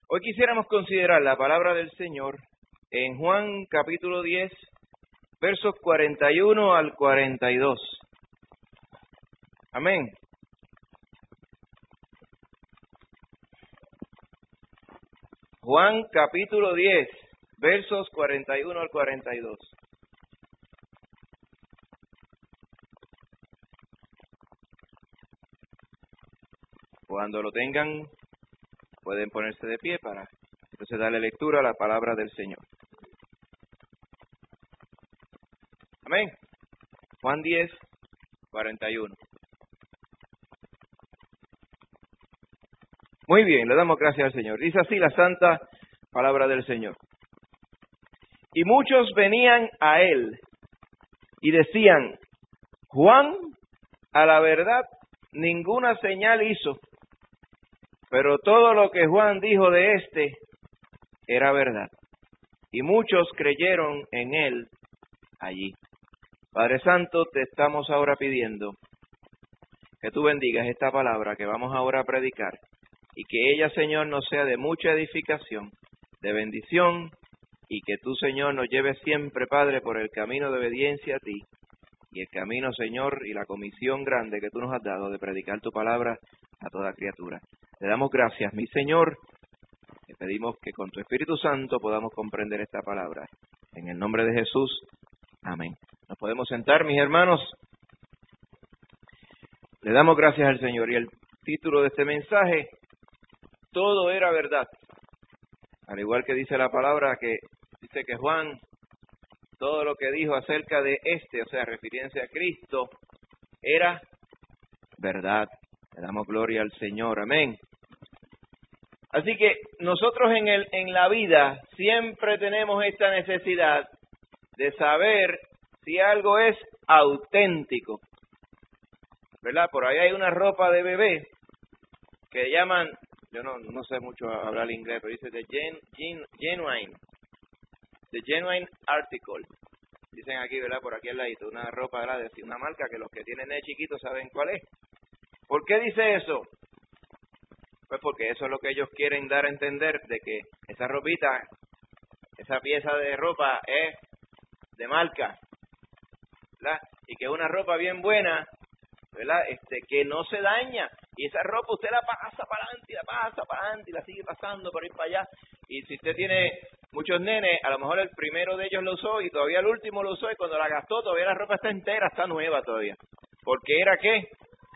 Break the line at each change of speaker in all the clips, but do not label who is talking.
Hoy quisiéramos considerar la palabra del Señor en Juan capítulo 10, versos 41 al 42. Amén. Juan capítulo 10, versos 41 al 42. Cuando lo tengan, pueden ponerse de pie para entonces darle lectura a la palabra del Señor. Amén. Juan 10, 41. Muy bien, le damos gracias al Señor. Dice así la santa palabra del Señor. Y muchos venían a él y decían, Juan, a la verdad, ninguna señal hizo, pero todo lo que Juan dijo de éste era verdad. Y muchos creyeron en él allí. Padre Santo, te estamos ahora pidiendo que tú bendigas esta palabra que vamos ahora a predicar y que ella, Señor, nos sea de mucha edificación, de bendición, y que tú, Señor, nos lleves siempre, Padre, por el camino de obediencia a ti y el camino, Señor, y la comisión grande que tú nos has dado de predicar tu palabra a toda criatura. Te damos gracias, mi Señor. Te pedimos que con tu Espíritu Santo podamos comprender esta palabra. En el nombre de Jesús, amén. Nos podemos sentar, mis hermanos. Le damos gracias al Señor. Y el título de este mensaje, todo era verdad. Al igual que dice la palabra, que dice que Juan, todo lo que dijo acerca de o sea, refiriéndose a Cristo, era verdad. Le damos gloria al Señor. Amén. Así que nosotros en la vida siempre tenemos esta necesidad de saber si algo es auténtico, ¿verdad? Por ahí hay una ropa de bebé que llaman, yo no sé mucho hablar inglés, pero dice the genuine article. Dicen aquí, ¿verdad? Por aquí al ladito, una ropa, ¿verdad? De una marca que los que tienen chiquitos saben cuál es. ¿Por qué dice eso? Pues porque eso es lo que ellos quieren dar a entender, de que esa ropita, esa pieza de ropa es de marca, ¿verdad? Y que es una ropa bien buena, ¿verdad? Que no se daña. Y esa ropa usted la pasa para adelante, y la sigue pasando por ahí para allá. Y si usted tiene muchos nenes, a lo mejor el primero de ellos lo usó y todavía el último lo usó, y cuando la gastó todavía la ropa está entera, está nueva todavía. Porque era, ¿qué?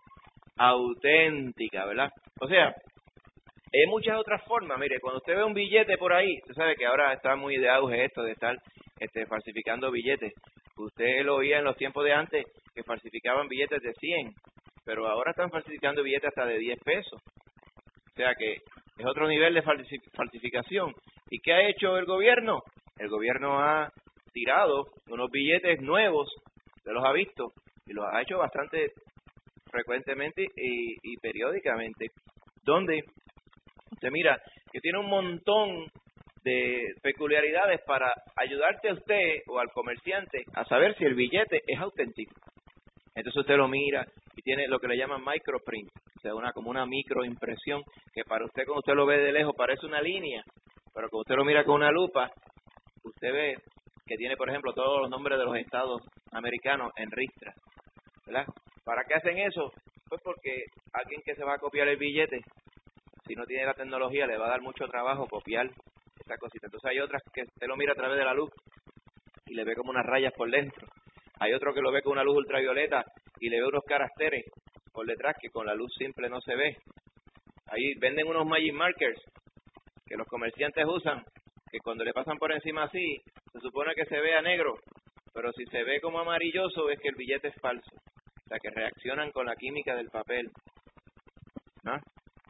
Auténtica, ¿verdad? O sea, hay muchas otras formas. Mire, cuando usted ve un billete por ahí, usted sabe que ahora está muy de auge esto de estar falsificando billetes. Usted lo oía en los tiempos de antes, que falsificaban billetes de 100, pero ahora están falsificando billetes hasta de 10 pesos. O sea que es otro nivel de falsificación. ¿Y qué ha hecho el gobierno? El gobierno ha tirado unos billetes nuevos, se los ha visto, y los ha hecho bastante frecuentemente y periódicamente, donde usted mira que tiene un montón de peculiaridades para ayudarte a usted o al comerciante a saber si el billete es auténtico. Entonces usted lo mira y tiene lo que le llaman microprint, o sea, como una microimpresión, que para usted, cuando usted lo ve de lejos, parece una línea, pero cuando usted lo mira con una lupa, usted ve que tiene, por ejemplo, todos los nombres de los estados americanos en ristra, ¿verdad? ¿Para qué hacen eso? Pues porque alguien que se va a copiar el billete, si no tiene la tecnología, le va a dar mucho trabajo copiar esa cosita. Entonces hay otras que usted lo mira a través de la luz y le ve como unas rayas por dentro. Hay otro que lo ve con una luz ultravioleta y le ve unos caracteres por detrás que con la luz simple no se ve. Ahí venden unos magic markers que los comerciantes usan, que cuando le pasan por encima así, se supone que se vea negro, pero si se ve como amarilloso es que el billete es falso. O sea, que reaccionan con la química del papel, ¿no?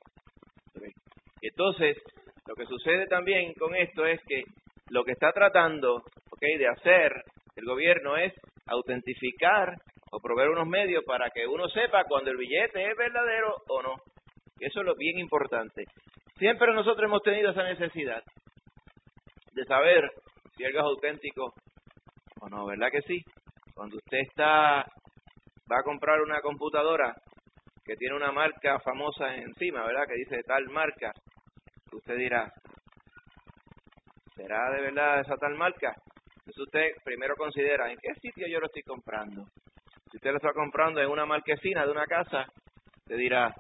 Entonces, lo que sucede también con esto es que lo que está tratando, de hacer el gobierno es autentificar o proveer unos medios para que uno sepa cuando el billete es verdadero o no. Y eso es lo bien importante. Siempre nosotros hemos tenido esa necesidad de saber si algo es auténtico o no, ¿verdad que sí? Cuando usted va a comprar una computadora que tiene una marca famosa encima, ¿verdad? Que dice tal marca, usted dirá, ¿será de verdad esa tal marca? Entonces usted primero considera, ¿en qué sitio yo lo estoy comprando? Si usted lo está comprando en una marquesina de una casa, usted dirá,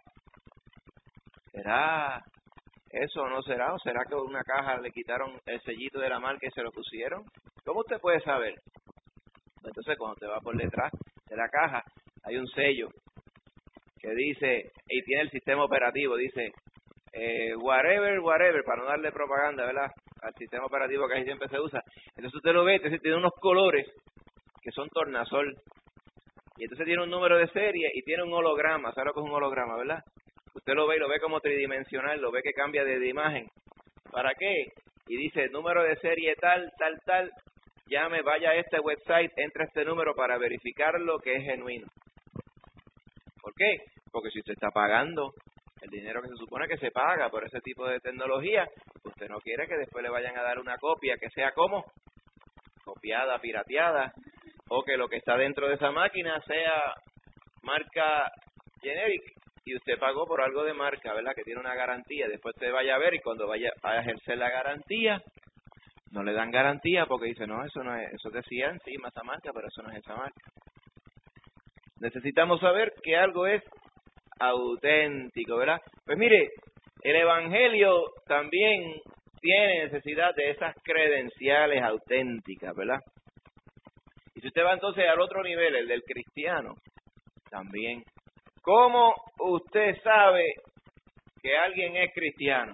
¿será eso o no será? ¿O será que en una caja le quitaron el sellito de la marca y se lo pusieron? ¿Cómo usted puede saber? Entonces cuando usted va por detrás de la caja, hay un sello que dice, y tiene el sistema operativo, dice, whatever, para no darle propaganda, ¿verdad?, al sistema operativo que ahí siempre se usa. Entonces usted lo ve, entonces tiene unos colores que son tornasol, y entonces tiene un número de serie y tiene un holograma. ¿Sabe lo que es un holograma, verdad? Usted lo ve y lo ve como tridimensional, lo ve que cambia de imagen. ¿Para qué? Y dice, número de serie tal, llame, vaya a este website, entre este número para verificar lo que es genuino. ¿Por qué? Porque si usted está pagando el dinero que se supone que se paga por ese tipo de tecnología, usted no quiere que después le vayan a dar una copia que sea como copiada, pirateada, o que lo que está dentro de esa máquina sea marca generic y usted pagó por algo de marca, ¿verdad?, que tiene una garantía. Después usted vaya a ver y cuando vaya a ejercer la garantía, no le dan garantía porque dice, no, eso no es, eso decía encima esa marca, pero eso no es esa marca. Necesitamos saber que algo es auténtico, ¿verdad? Pues mire, el Evangelio también tiene necesidad de esas credenciales auténticas, ¿verdad? Y si usted va entonces al otro nivel, el del cristiano, también. ¿Cómo usted sabe que alguien es cristiano?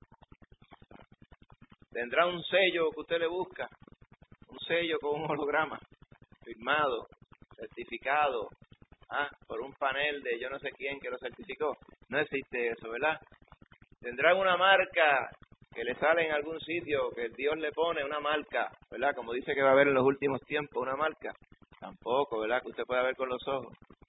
Tendrá un sello que usted le busca, un sello con un holograma, firmado, certificado, por un panel de yo no sé quién que lo certificó. No existe eso, ¿verdad? Tendrán una marca que le sale en algún sitio, que Dios le pone una marca, ¿verdad? Como dice que va a haber en los últimos tiempos una marca. Tampoco, ¿verdad?, que usted pueda ver con los ojos.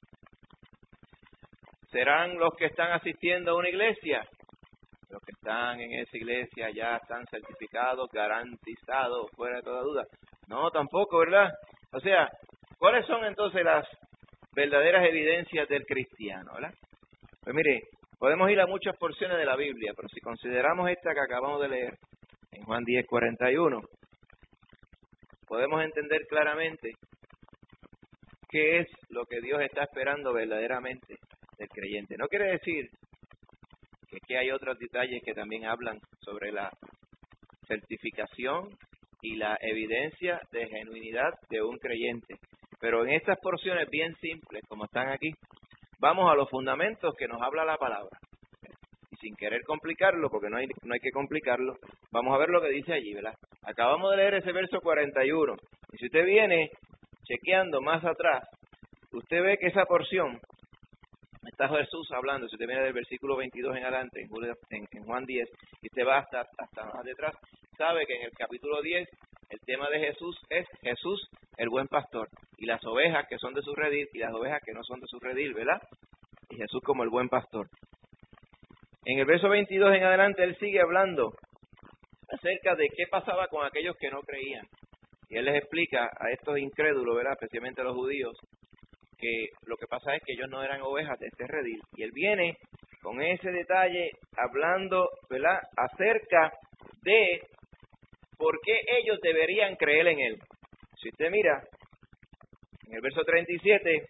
¿Serán los que están asistiendo a una iglesia? Los que están en esa iglesia ya están certificados, garantizados, fuera de toda duda. No, tampoco, ¿verdad? O sea, ¿cuáles son entonces las verdaderas evidencias del cristiano, ¿verdad? Pues mire, podemos ir a muchas porciones de la Biblia, pero si consideramos esta que acabamos de leer, en Juan 10:41, podemos entender claramente qué es lo que Dios está esperando verdaderamente del creyente. No quiere decir que aquí hay otros detalles que también hablan sobre la certificación y la evidencia de genuinidad de un creyente. Pero en estas porciones bien simples, como están aquí, vamos a los fundamentos que nos habla la palabra. Y sin querer complicarlo, porque no hay que complicarlo, vamos a ver lo que dice allí, ¿verdad? Acabamos de leer ese verso 41. Y si usted viene chequeando más atrás, usted ve que esa porción, está Jesús hablando, si usted viene del versículo 22 en adelante, en Juan 10, y usted va hasta más detrás, sabe que en el capítulo 10, el tema de Jesús es Jesús, el buen pastor, y las ovejas que son de su redil, y las ovejas que no son de su redil, ¿verdad? Y Jesús como el buen pastor. En el verso 22 en adelante, él sigue hablando acerca de qué pasaba con aquellos que no creían. Y él les explica a estos incrédulos, ¿verdad?, especialmente a los judíos, que lo que pasa es que ellos no eran ovejas de este redil. Y él viene con ese detalle hablando, ¿verdad?, acerca de por qué ellos deberían creer en él. Si usted mira, en el verso 37,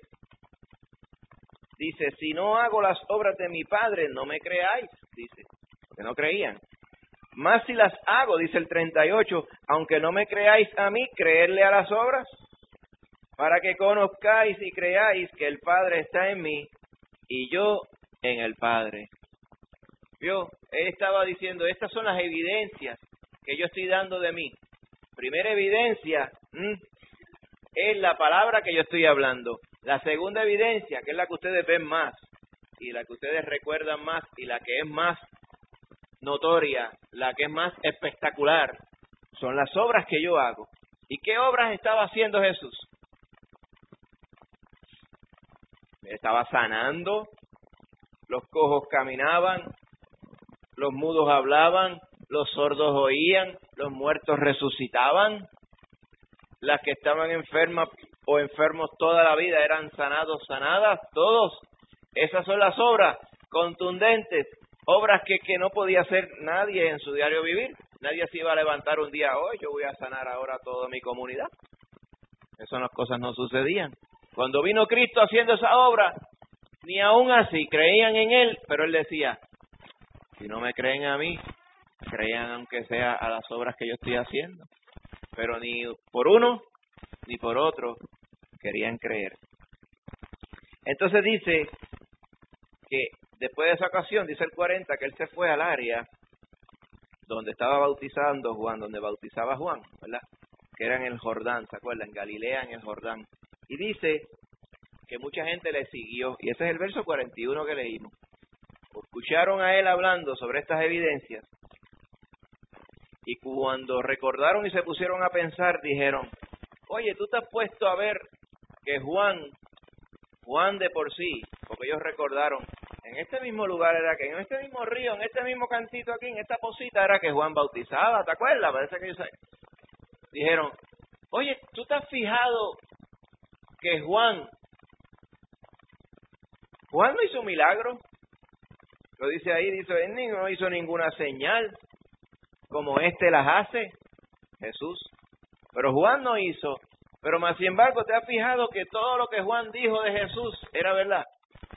dice, si no hago las obras de mi Padre, no me creáis, dice, porque no creían. Más si las hago, dice el 38, aunque no me creáis a mí, creerle a las obras, para que conozcáis y creáis que el Padre está en mí y yo en el Padre. ¿Vio? Él estaba diciendo, estas son las evidencias que yo estoy dando de mí. Primera evidencia es la palabra que yo estoy hablando. La segunda evidencia, que es la que ustedes ven más y la que ustedes recuerdan más y la que es más notoria, la que es más espectacular, son las obras que yo hago. ¿Y qué obras estaba haciendo Jesús? Estaba sanando, los cojos caminaban, los mudos hablaban, los sordos oían, los muertos resucitaban, las que estaban enfermas o enfermos toda la vida eran sanados, sanadas, todos. Esas son las obras contundentes, obras que no podía hacer nadie en su diario vivir. Nadie se iba a levantar un día, hoy yo voy a sanar ahora a toda mi comunidad. Esas cosas no sucedían. Cuando vino Cristo haciendo esa obra, ni aún así creían en Él, pero Él decía, si no me creen a mí, crean aunque sea a las obras que yo estoy haciendo. Pero ni por uno, ni por otro querían creer. Entonces dice que después de esa ocasión, dice el 40, que Él se fue al área donde estaba bautizando Juan, donde bautizaba Juan, ¿verdad? Que era en el Jordán, ¿se acuerdan? En Galilea, en el Jordán. Y dice que mucha gente le siguió, y ese es el verso 41 que leímos. Escucharon a Él hablando sobre estas evidencias, y cuando recordaron y se pusieron a pensar, dijeron, oye, tú te has puesto a ver que Juan de por sí, porque ellos recordaron, en este mismo lugar era que, en este mismo río, en este mismo cantito aquí, en esta posita era que Juan bautizaba, ¿te acuerdas? Parece que ellos dijeron, oye, ¿tú te has fijado que Juan no hizo milagro? Lo dice ahí, dice, él no hizo ninguna señal como las hace Jesús. Pero Juan no hizo. Pero más sin embargo, ¿te has fijado que todo lo que Juan dijo de Jesús era verdad?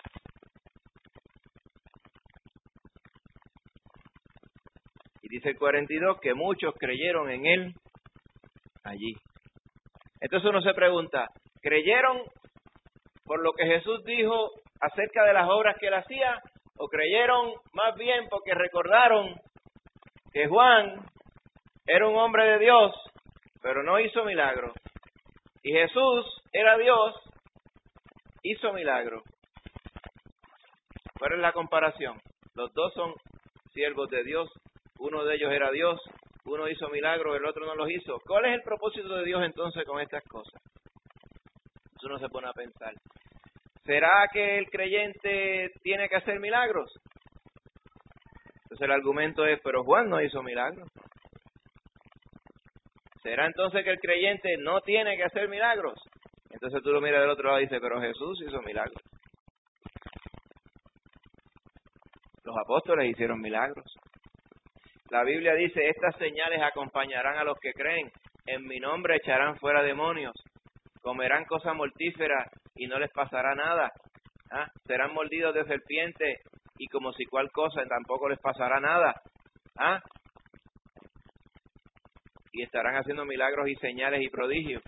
Y dice el 42 que muchos creyeron en Él allí. Entonces uno se pregunta, ¿creyeron por lo que Jesús dijo acerca de las obras que Él hacía? ¿O creyeron más bien porque recordaron que Juan era un hombre de Dios, pero no hizo milagros? Y Jesús era Dios, hizo milagros. ¿Cuál es la comparación? Los dos son siervos de Dios, uno de ellos era Dios, uno hizo milagros, el otro no los hizo. ¿Cuál es el propósito de Dios entonces con estas cosas? Eso uno se pone a pensar. ¿Será que el creyente tiene que hacer milagros? Entonces el argumento es, pero Juan no hizo milagros. ¿Será entonces que el creyente no tiene que hacer milagros? Entonces tú lo miras del otro lado y dices, pero Jesús hizo milagros. Los apóstoles hicieron milagros. La Biblia dice, estas señales acompañarán a los que creen. En mi nombre echarán fuera demonios. Comerán cosas mortíferas y no les pasará nada. Serán mordidos de serpiente y como si cual cosa tampoco les pasará nada. Y estarán haciendo milagros y señales y prodigios.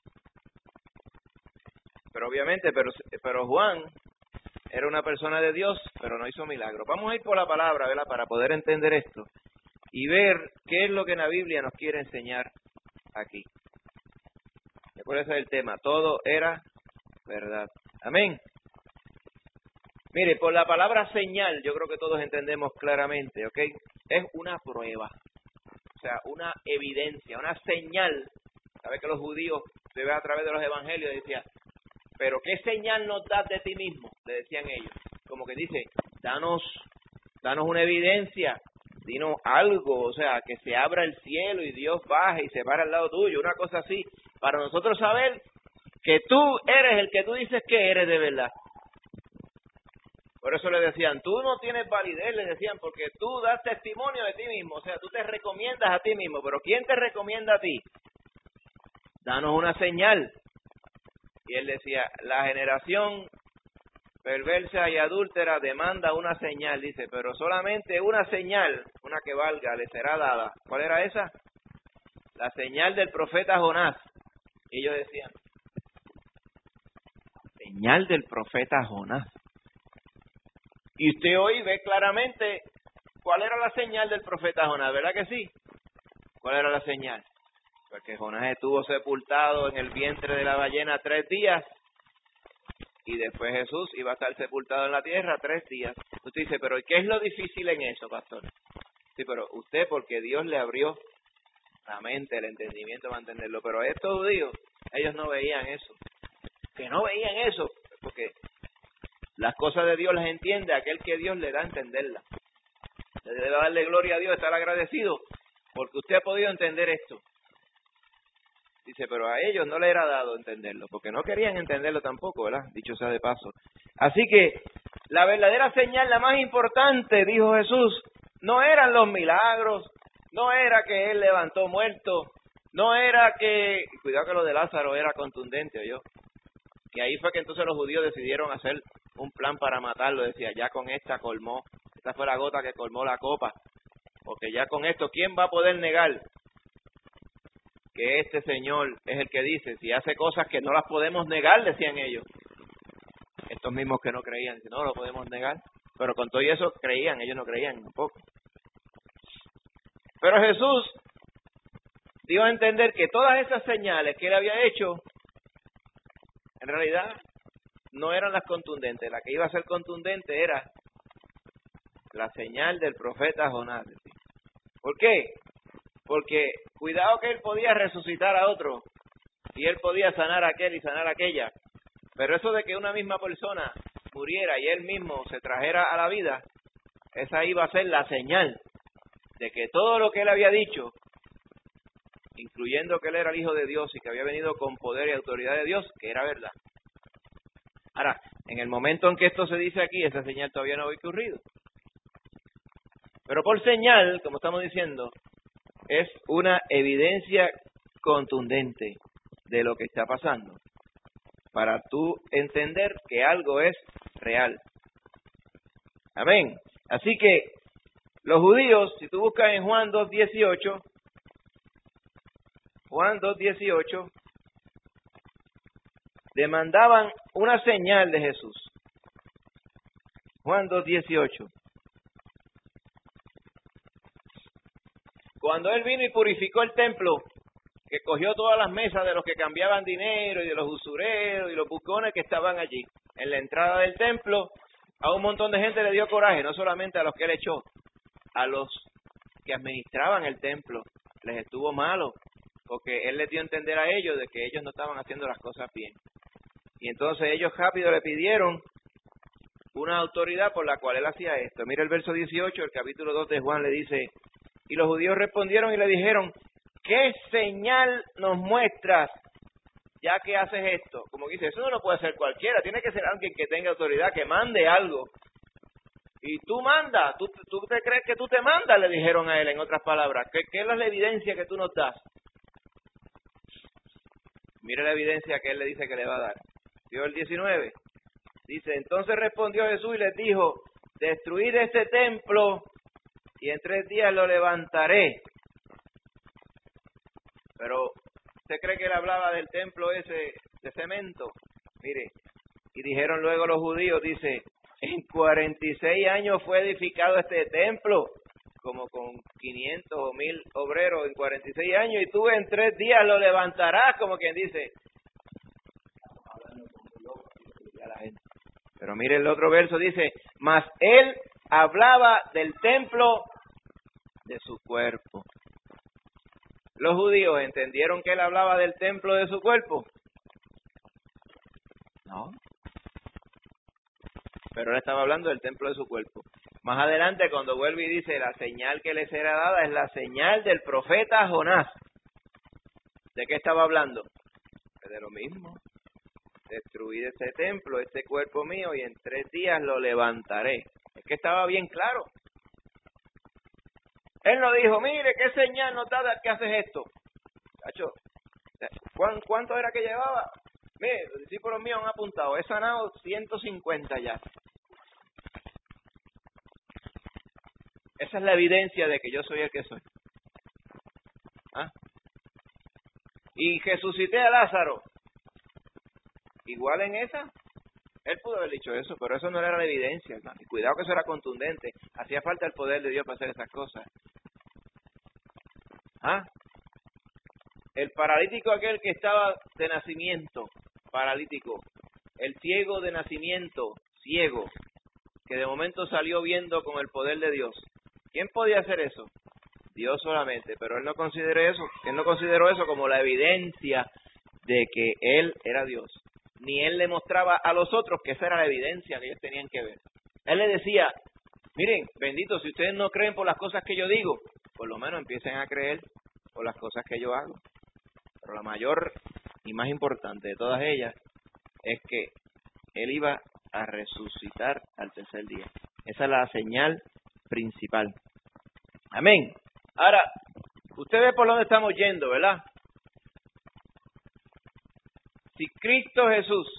Pero obviamente, pero Juan era una persona de Dios, pero no hizo milagros. Vamos a ir por la palabra, ¿verdad? Para poder entender esto y ver qué es lo que la Biblia nos quiere enseñar aquí. ¿Cuál es el tema? Todo era verdad. Amén. Mire, por la palabra señal, yo creo que todos entendemos claramente, ¿ok? Es una prueba, o sea, una evidencia, una señal. ¿Sabe que los judíos, se ve a través de los evangelios, decían, pero qué señal nos das de ti mismo? Le decían ellos. Como que dice, danos una evidencia, dinos algo, o sea, que se abra el cielo y Dios baje y se para al lado tuyo, una cosa así, para nosotros saber que tú eres el que tú dices que eres de verdad. Por eso le decían, tú no tienes validez, le decían, porque tú das testimonio de ti mismo, o sea, tú te recomiendas a ti mismo, pero ¿quién te recomienda a ti? Danos una señal. Y él decía, la generación perversa y adúltera demanda una señal, dice, pero solamente una señal, una que valga, le será dada. ¿Cuál era esa? La señal del profeta Jonás. Y ellos decían, señal del profeta Jonás. Y usted hoy ve claramente cuál era la señal del profeta Jonás, ¿verdad que sí? ¿Cuál era la señal? Porque Jonás estuvo sepultado en el vientre de la ballena 3 días y después Jesús iba a estar sepultado en la tierra 3 días. Usted dice, pero ¿qué es lo difícil en eso, pastor? Sí, pero usted, porque Dios le abrió la mente, el entendimiento para entenderlo, pero a estos judíos, ellos no veían eso. Que no veían eso, porque las cosas de Dios las entiende aquel que Dios le da a entenderlas. Se debe darle gloria a Dios, estar agradecido, porque usted ha podido entender esto. Dice, pero a ellos no le era dado entenderlo, porque no querían entenderlo tampoco, ¿verdad? Dicho sea de paso. Así que la verdadera señal, la más importante, dijo Jesús, no eran los milagros, No era que él levantó muertos, no era que... Cuidado que lo de Lázaro era contundente, ¿oyó? Que ahí fue que entonces los judíos decidieron hacer un plan para matarlo. Decía, ya con esta colmó, esta fue la gota que colmó la copa. Porque ya con esto, ¿quién va a poder negar que este Señor es el que dice? Si hace cosas que no las podemos negar, decían ellos. Estos mismos que no creían, si no lo podemos negar. Pero con todo eso creían, ellos no creían un poco. Pero Jesús dio a entender que todas esas señales que él había hecho, en realidad no eran las contundentes. La que iba a ser contundente era la señal del profeta Jonás. ¿Por qué? Porque cuidado que él podía resucitar a otro y él podía sanar a aquel y sanar a aquella. Pero eso de que una misma persona muriera y él mismo se trajera a la vida, esa iba a ser la señal de que todo lo que él había dicho, incluyendo que él era el Hijo de Dios y que había venido con poder y autoridad de Dios, que era verdad. Ahora, en el momento en que esto se dice aquí, esa señal todavía no había ocurrido. Pero por señal, como estamos diciendo, es una evidencia contundente de lo que está pasando, para tú entender que algo es real. Amén. Así que los judíos, si tú buscas en Juan 2:18, demandaban una señal de Jesús. Juan 2:18. Cuando él vino y purificó el templo, que cogió todas las mesas de los que cambiaban dinero y de los usureros y los bucones que estaban allí, en la entrada del templo, a un montón de gente le dio coraje, no solamente a los que él echó, a los que administraban el templo, les estuvo malo, porque él les dio a entender a ellos de que ellos no estaban haciendo las cosas bien. Y entonces ellos rápido le pidieron una autoridad por la cual él hacía esto. Mira el verso 18, el capítulo 2 de Juan le dice, y los judíos respondieron y le dijeron, ¿qué señal nos muestras ya que haces esto? Como dice, eso no lo puede hacer cualquiera, tiene que ser alguien que tenga autoridad, que mande algo. Y tú mandas, ¿tú te crees que tú te mandas? Le dijeron a él, en otras palabras. ¿Qué es la evidencia que tú nos das? Mire la evidencia que él le dice que le va a dar. ¿Vio el 19? Dice, entonces respondió Jesús y les dijo, destruid este templo y en 3 días lo levantaré. Pero, ¿usted cree que él hablaba del templo ese de cemento? Mire, y dijeron luego los judíos, dice, en 46 años fue edificado este templo, como con 500 o 1000 obreros en 46 años, y tú en 3 días lo levantarás, como quien dice. Pero mire el otro verso, dice, mas él hablaba del templo de su cuerpo. ¿Los judíos entendieron que él hablaba del templo de su cuerpo? No. Pero él estaba hablando del templo de su cuerpo. Más adelante, cuando vuelve y dice, la señal que les será dada es la señal del profeta Jonás. ¿De qué estaba hablando? De lo mismo. Destruir este templo, este cuerpo mío, y en 3 días lo levantaré. Es que estaba bien claro. Él no dijo, mire, ¿qué señal nos da que haces esto? Cacho, ¿cuánto era que llevaba? Mire, los discípulos míos han apuntado, he sanado 150 ya. Esa es la evidencia de que yo soy el que soy. ¿Ah? Y resucité a Lázaro. Igual en esa, él pudo haber dicho eso, pero eso no era la evidencia, hermano. Y cuidado que eso era contundente. Hacía falta el poder de Dios para hacer esas cosas. ¿Ah? El paralítico aquel que estaba de nacimiento, paralítico. El ciego de nacimiento, ciego, que de momento salió viendo con el poder de Dios. ¿Quién podía hacer eso? Dios solamente, pero él no consideró eso como la evidencia de que él era Dios. Ni él le mostraba a los otros que esa era la evidencia que ellos tenían que ver. Él les decía, miren, bendito, si ustedes no creen por las cosas que yo digo, por lo menos empiecen a creer por las cosas que yo hago. Pero la mayor y más importante de todas ellas es que él iba a resucitar al 3er día. Esa es la señal principal. Amén. Ahora, Usted ve por dónde estamos yendo, ¿verdad? Si Cristo Jesús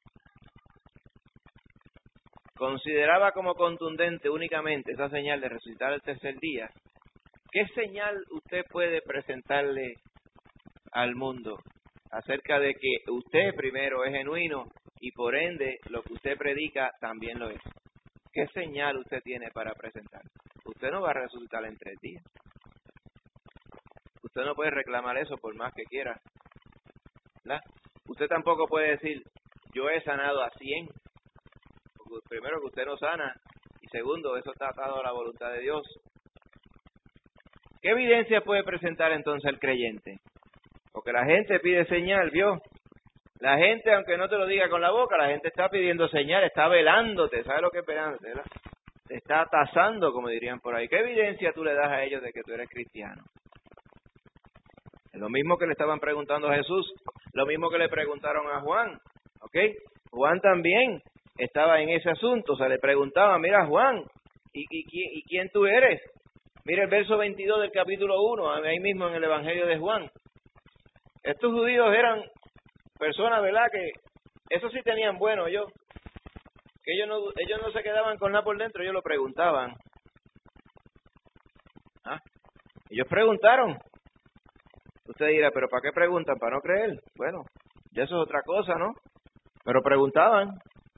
consideraba como contundente únicamente esa señal de resucitar el tercer día, ¿qué señal usted puede presentarle al mundo acerca de que usted primero es genuino y por ende lo que usted predica también lo es? ¿Qué señal usted tiene para presentar? Usted no va a resucitar en 3 días. Usted no puede reclamar eso por más que quiera, ¿verdad? Usted tampoco puede decir, yo he sanado a 100. Porque primero que usted no sana y segundo, eso está atado a la voluntad de Dios. ¿Qué evidencia puede presentar entonces el creyente? Porque la gente pide señal, ¿vio? La gente, aunque no te lo diga con la boca, la gente está pidiendo señal, está velándote. ¿Sabes lo que es velándote, verdad? Te está tasando, como dirían por ahí. ¿Qué evidencia tú le das a ellos de que tú eres cristiano? Es lo mismo que le estaban preguntando a Jesús, lo mismo que le preguntaron a Juan, ¿ok? Juan también estaba en ese asunto, o sea, le preguntaba, mira Juan, ¿y quién tú eres? Mira el verso 22 del capítulo 1, ahí mismo en el Evangelio de Juan. Estos judíos eran personas, ¿verdad? Que eso sí tenían bueno, que ellos no se quedaban con nada por dentro, ellos lo preguntaban. Ellos preguntaron. Usted dirá, ¿pero para qué preguntan? ¿Para no creer? Bueno, ya eso es otra cosa, ¿no? Pero preguntaban.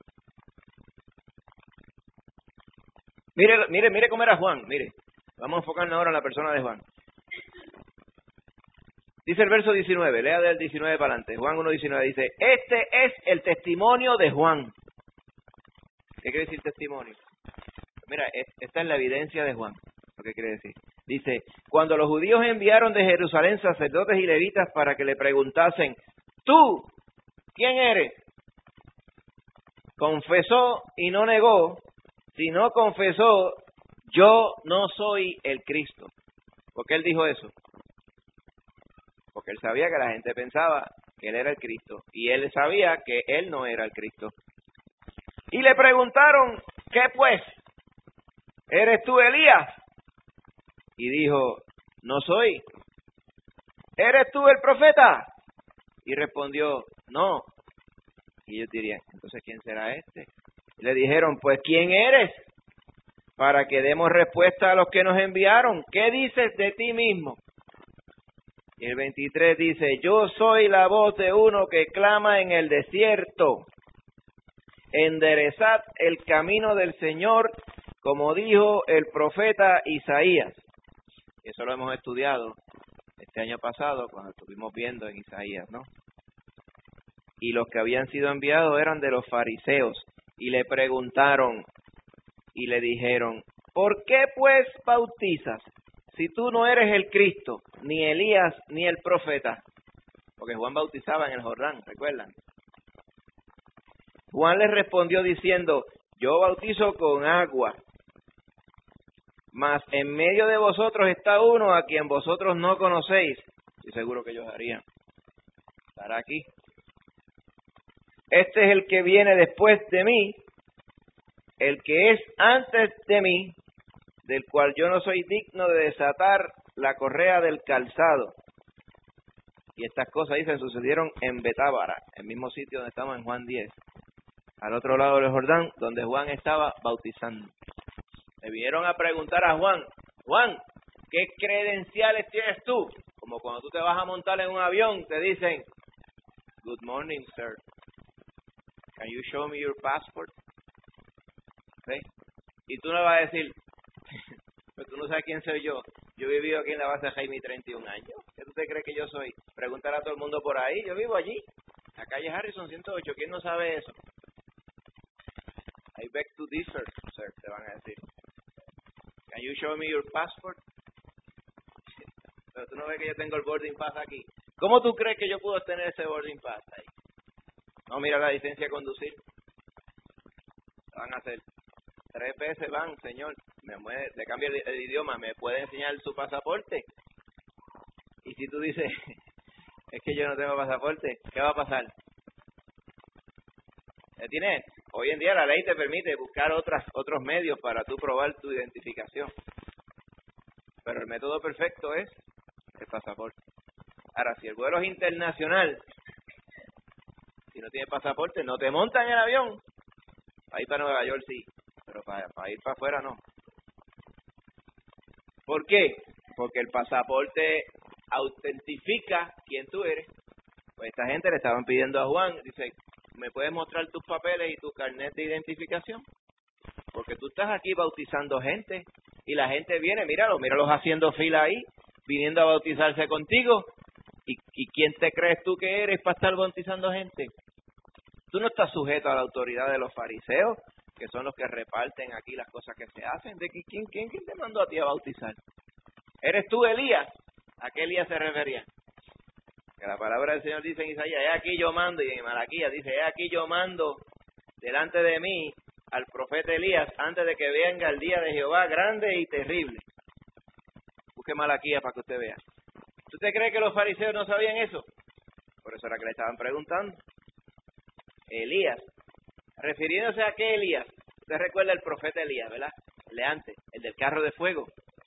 Mire cómo era Juan, mire. Vamos a enfocarnos ahora en la persona de Juan. Dice el verso 19, lea del 19 para adelante. Juan 1:19 dice, este es el testimonio de Juan. ¿Qué quiere decir testimonio? Mira, esta es la evidencia de Juan. ¿Lo que quiere decir? Dice, cuando los judíos enviaron de Jerusalén sacerdotes y levitas para que le preguntasen, ¿tú quién eres? Confesó y no negó, sino confesó, yo no soy el Cristo. ¿Por qué él dijo eso? Porque él sabía que la gente pensaba que él era el Cristo y él sabía que él no era el Cristo. Y le preguntaron, ¿qué pues? ¿Eres tú Elías? Y dijo, no soy. ¿Eres tú el profeta? Y respondió, no. Y ellos dirían, entonces, ¿quién será este? Y le dijeron, pues, ¿quién eres? Para que demos respuesta a los que nos enviaron. ¿Qué dices de ti mismo? Y el 23 dice, yo soy la voz de uno que clama en el desierto. Enderezad el camino del Señor, como dijo el profeta Isaías. Eso lo hemos estudiado este año pasado, cuando estuvimos viendo en Isaías, ¿no? Y los que habían sido enviados eran de los fariseos. Y le preguntaron y le dijeron, ¿por qué pues bautizas si tú no eres el Cristo, ni Elías, ni el profeta? Porque Juan bautizaba en el Jordán, ¿recuerdan? Juan les respondió diciendo, yo bautizo con agua, mas en medio de vosotros está uno a quien vosotros no conocéis. Estoy seguro que ellos harían. Estará aquí. Este es el que viene después de mí, el que es antes de mí, del cual yo no soy digno de desatar la correa del calzado. Y estas cosas, dice, sucedieron en Betábara, el mismo sitio donde estamos en Juan 10, al otro lado del Jordán, donde Juan estaba bautizando. Le vinieron a preguntar a Juan, Juan, ¿qué credenciales tienes tú? Como cuando tú te vas a montar en un avión, te dicen, good morning, sir. Can you show me your passport? ¿Sí? Y tú no vas a decir, pero tú no sabes quién soy yo. Yo he vivido aquí en la base Jaime 31 años. ¿Qué tú te crees que yo soy? Preguntar a todo el mundo por ahí. Yo vivo allí, la calle Harrison 108. ¿Quién no sabe eso? I beg to differ, sir, te van a decir. Can you show me your passport? Pero tú no ves que yo tengo el boarding pass aquí. ¿Cómo tú crees que yo puedo tener ese boarding pass ahí? No, mira la licencia de conducir. Van a hacer 3 veces, van, señor. Le cambia el idioma, ¿me puede enseñar su pasaporte? Y si tú dices, es que yo no tengo pasaporte, ¿qué va a pasar? Hoy en día la ley te permite buscar otros medios para tú probar tu identificación. Pero el método perfecto es el pasaporte. Ahora, si el vuelo es internacional, si no tienes pasaporte, no te montan en el avión. Para ir para Nueva York sí, pero para ir para afuera no. ¿Por qué? Porque el pasaporte autentifica quién tú eres. Pues esta gente le estaban pidiendo a Juan, dice, ¿me puedes mostrar tus papeles y tu carnet de identificación? Porque tú estás aquí bautizando gente y la gente viene, míralos haciendo fila ahí, viniendo a bautizarse contigo. ¿Y quién te crees tú que eres para estar bautizando gente? Tú no estás sujeto a la autoridad de los fariseos, que son los que reparten aquí las cosas que se hacen. ¿Quién te mandó a ti a bautizar? ¿Eres tú Elías? ¿A qué Elías se refería? Que la palabra del Señor dice en Isaías, he aquí yo mando, y en Malaquías dice, he aquí yo mando delante de mí al profeta Elías antes de que venga el día de Jehová grande y terrible. Busque Malaquías para que usted vea. ¿Tú te crees que los fariseos no sabían eso? Por eso era que le estaban preguntando. Elías, refiriéndose a qué Elías. Usted recuerda el profeta Elías, ¿verdad? El de antes, el del carro de fuego.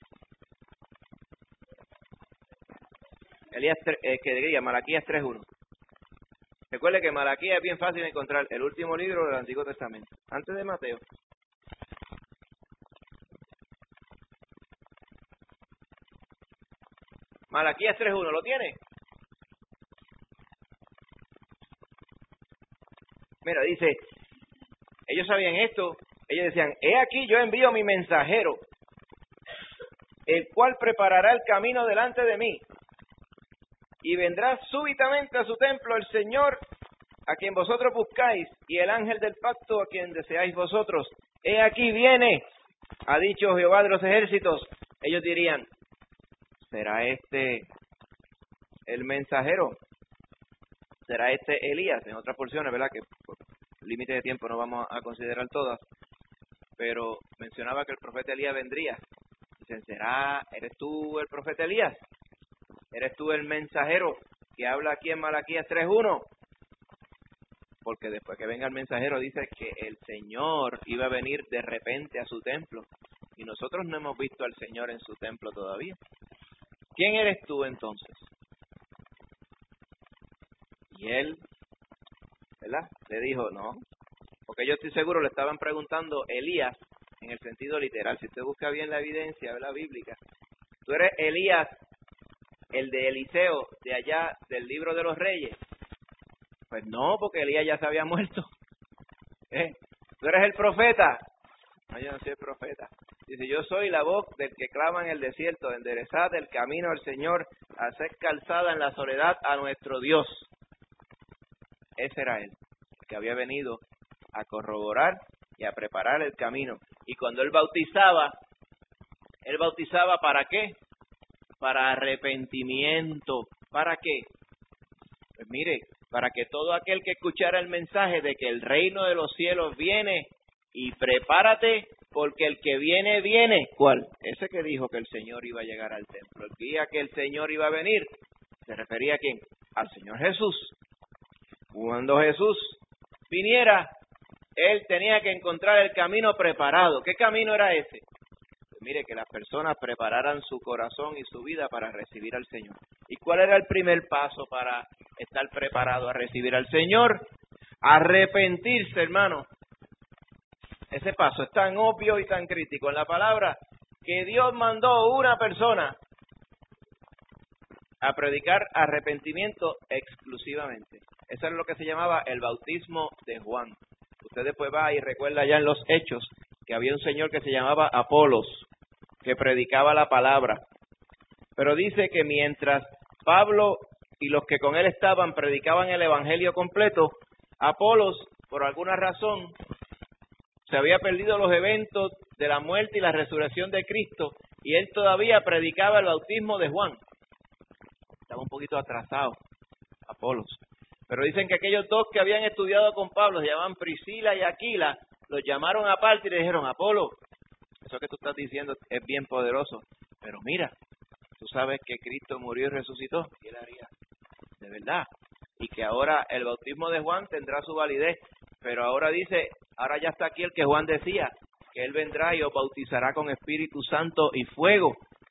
Elías, que diría Malaquías 3:1. Recuerde que Malaquías es bien fácil de encontrar, el último libro del Antiguo Testamento, antes de Mateo. Malaquías 3:1, ¿lo tiene? Mira, dice, ellos sabían esto, ellos decían, he aquí yo envío mi mensajero, el cual preparará el camino delante de mí, y vendrá súbitamente a su templo el Señor, a quien vosotros buscáis, y el ángel del pacto, a quien deseáis vosotros. He aquí viene, ha dicho Jehová de los ejércitos. Ellos dirían, ¿será este el mensajero? ¿Será este Elías? En otras porciones, ¿verdad? Que por límite de tiempo no vamos a considerar todas, pero mencionaba que el profeta Elías vendría. Dicen, ¿eres tú el profeta Elías? ¿Eres tú el mensajero que habla aquí en Malaquías 3:1? Porque después que venga el mensajero dice que el Señor iba a venir de repente a su templo. Y nosotros no hemos visto al Señor en su templo todavía. ¿Quién eres tú entonces? Y él, ¿verdad? Le dijo, no. Porque yo estoy seguro le estaban preguntando Elías en el sentido literal. Si usted busca bien la evidencia, ¿verdad? Bíblica. ¿Tú eres Elías, el de Eliseo, de allá del libro de los reyes? Pues no, porque Elías ya se había muerto. ¿Tú eres el profeta? No, yo no soy el profeta. Dice, yo soy la voz del que clama en el desierto, enderezad el camino al Señor, hacer calzada en la soledad a nuestro Dios. Ese era él, el que había venido a corroborar y a preparar el camino. Y cuando él bautizaba ¿para qué? Para arrepentimiento. ¿Para qué? Pues mire, para que todo aquel que escuchara el mensaje de que el reino de los cielos viene, y prepárate porque el que viene, viene. ¿Cuál? Ese que dijo que el Señor iba a llegar al templo. El día que el Señor iba a venir, ¿se refería a quién? Al Señor Jesús. Cuando Jesús viniera, Él tenía que encontrar el camino preparado. ¿Qué camino era ese? Pues mire, que las personas prepararan su corazón y su vida para recibir al Señor. ¿Y cuál era el primer paso para estar preparado a recibir al Señor? Arrepentirse, hermano. Ese paso es tan obvio y tan crítico en la palabra que Dios mandó una persona a predicar arrepentimiento exclusivamente. Eso es lo que se llamaba el bautismo de Juan. Usted después va y recuerda ya en los Hechos que había un señor que se llamaba Apolos, que predicaba la palabra. Pero dice que mientras Pablo y los que con él estaban predicaban el evangelio completo, Apolos, por alguna razón, se había perdido los eventos de la muerte y la resurrección de Cristo, y él todavía predicaba el bautismo de Juan. Estaba un poquito atrasado, Apolos. Pero dicen que aquellos dos que habían estudiado con Pablo, se llamaban Priscila y Aquila, los llamaron aparte y le dijeron, Apolo, eso que tú estás diciendo es bien poderoso, pero mira, tú sabes que Cristo murió y resucitó, y él haría de verdad, y que ahora el bautismo de Juan tendrá su validez, pero ahora dice, ahora ya está aquí el que Juan decía, que él vendrá y os bautizará con Espíritu Santo y fuego.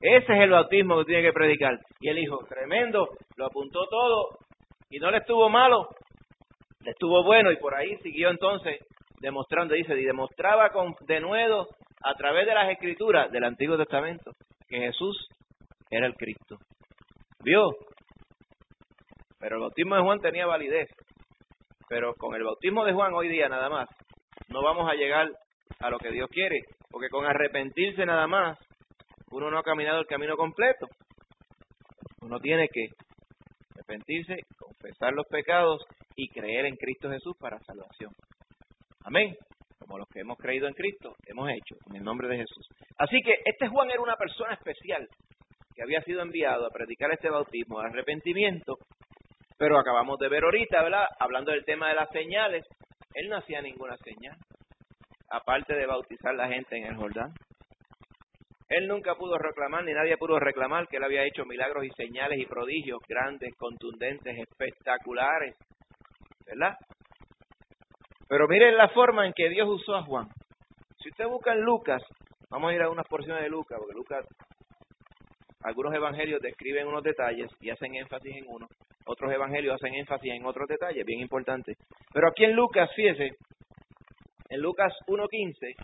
Ese es el bautismo que tiene que predicar. Y él dijo, tremendo, lo apuntó todo y no le estuvo malo, le estuvo bueno, y por ahí siguió entonces demostrando, dice, y demostraba con denuedo a través de las escrituras del Antiguo Testamento que Jesús era el Cristo. ¿Vio? Pero el bautismo de Juan tenía validez. Pero con el bautismo de Juan hoy día nada más, no vamos a llegar a lo que Dios quiere, porque con arrepentirse nada más, uno no ha caminado el camino completo. Uno tiene que arrepentirse, confesar los pecados y creer en Cristo Jesús para salvación. Amén. Como los que hemos creído en Cristo, hemos hecho, en el nombre de Jesús. Así que este Juan era una persona especial que había sido enviado a predicar este bautismo de arrepentimiento, pero acabamos de ver ahorita, ¿verdad? Hablando del tema de las señales, él no hacía ninguna señal, aparte de bautizar a la gente en el Jordán. Él nunca pudo reclamar, ni nadie pudo reclamar que él había hecho milagros y señales y prodigios grandes, contundentes, espectaculares, ¿verdad? Pero miren la forma en que Dios usó a Juan. Si usted busca en Lucas, vamos a ir a unas porciones de Lucas, porque Lucas, algunos evangelios describen unos detalles y hacen énfasis en uno, otros evangelios hacen énfasis en otros detalles, bien importantes. Pero aquí en Lucas, fíjese, en Lucas 1:15,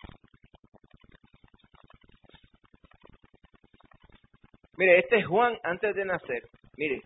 mire, este es Juan antes de nacer, mire.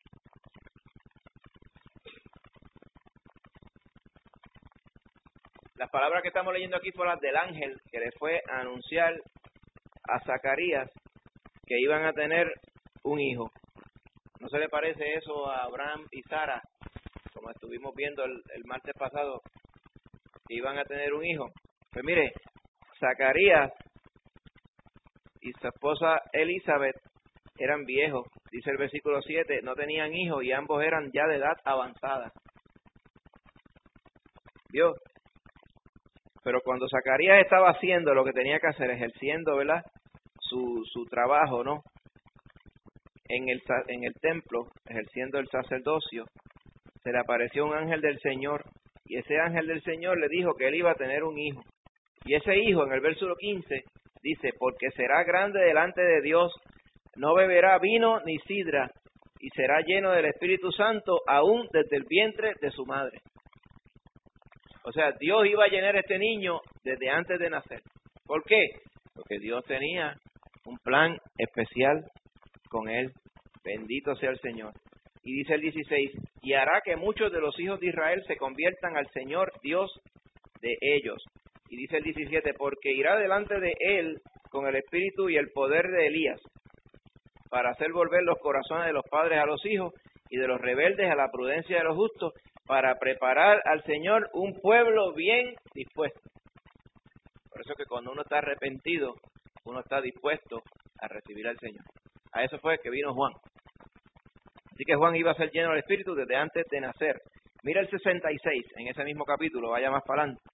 Las palabras que estamos leyendo aquí fueron las del ángel que le fue a anunciar a Zacarías que iban a tener un hijo. ¿No se le parece eso a Abraham y Sara? Como estuvimos viendo el martes pasado, que iban a tener un hijo. Pues mire, Zacarías y su esposa Elizabeth eran viejos. Dice el versículo 7, no tenían hijos y ambos eran ya de edad avanzada. ¿Vio? Pero cuando Zacarías estaba haciendo lo que tenía que hacer, ejerciendo, ¿verdad?, su trabajo, ¿no?, en el templo, ejerciendo el sacerdocio, se le apareció un ángel del Señor, y ese ángel del Señor le dijo que él iba a tener un hijo. Y ese hijo, en el versículo 15, dice, porque será grande delante de Dios, no beberá vino ni sidra, y será lleno del Espíritu Santo aún desde el vientre de su madre. O sea, Dios iba a llenar a este niño desde antes de nacer. ¿Por qué? Porque Dios tenía un plan especial con él. Bendito sea el Señor. Y dice el 16, y hará que muchos de los hijos de Israel se conviertan al Señor Dios de ellos. Y dice el 17, porque irá delante de él con el espíritu y el poder de Elías, para hacer volver los corazones de los padres a los hijos y de los rebeldes a la prudencia de los justos, para preparar al Señor un pueblo bien dispuesto. Por eso que cuando uno está arrepentido, uno está dispuesto a recibir al Señor. A eso fue que vino Juan. Así que Juan iba a ser lleno del Espíritu desde antes de nacer. Mira el 66, en ese mismo capítulo, vaya más para adelante.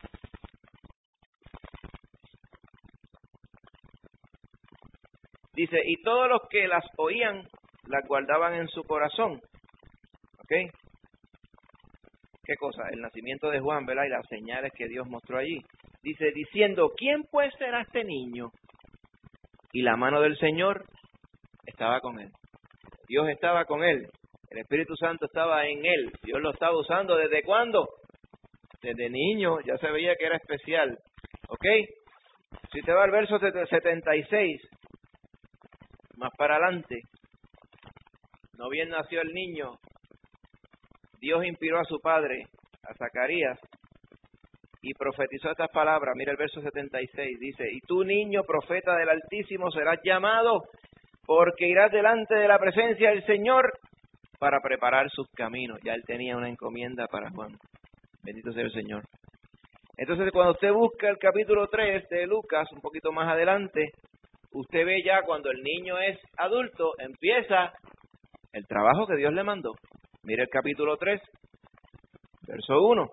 Dice, y todos los que las oían, las guardaban en su corazón. ¿Ok? ¿Qué cosa? El nacimiento de Juan, ¿verdad? Y las señales que Dios mostró allí. Dice, diciendo, ¿quién pues será este niño? Y la mano del Señor estaba con él. Dios estaba con él. El Espíritu Santo estaba en él. Dios lo estaba usando. ¿Desde cuándo? Desde niño. Ya se veía que era especial. ¿Ok? Si te va al verso 76, más para adelante. No bien nació el niño, Dios inspiró a su padre, a Zacarías, y profetizó estas palabras. Mira el verso 76, dice, y tú, niño profeta del Altísimo, serás llamado, porque irás delante de la presencia del Señor para preparar sus caminos. Ya él tenía una encomienda para Juan. Bendito sea el Señor. Entonces, cuando usted busca el capítulo 3 de Lucas, un poquito más adelante, usted ve ya cuando el niño es adulto, empieza el trabajo que Dios le mandó. Mire el capítulo 3, verso 1.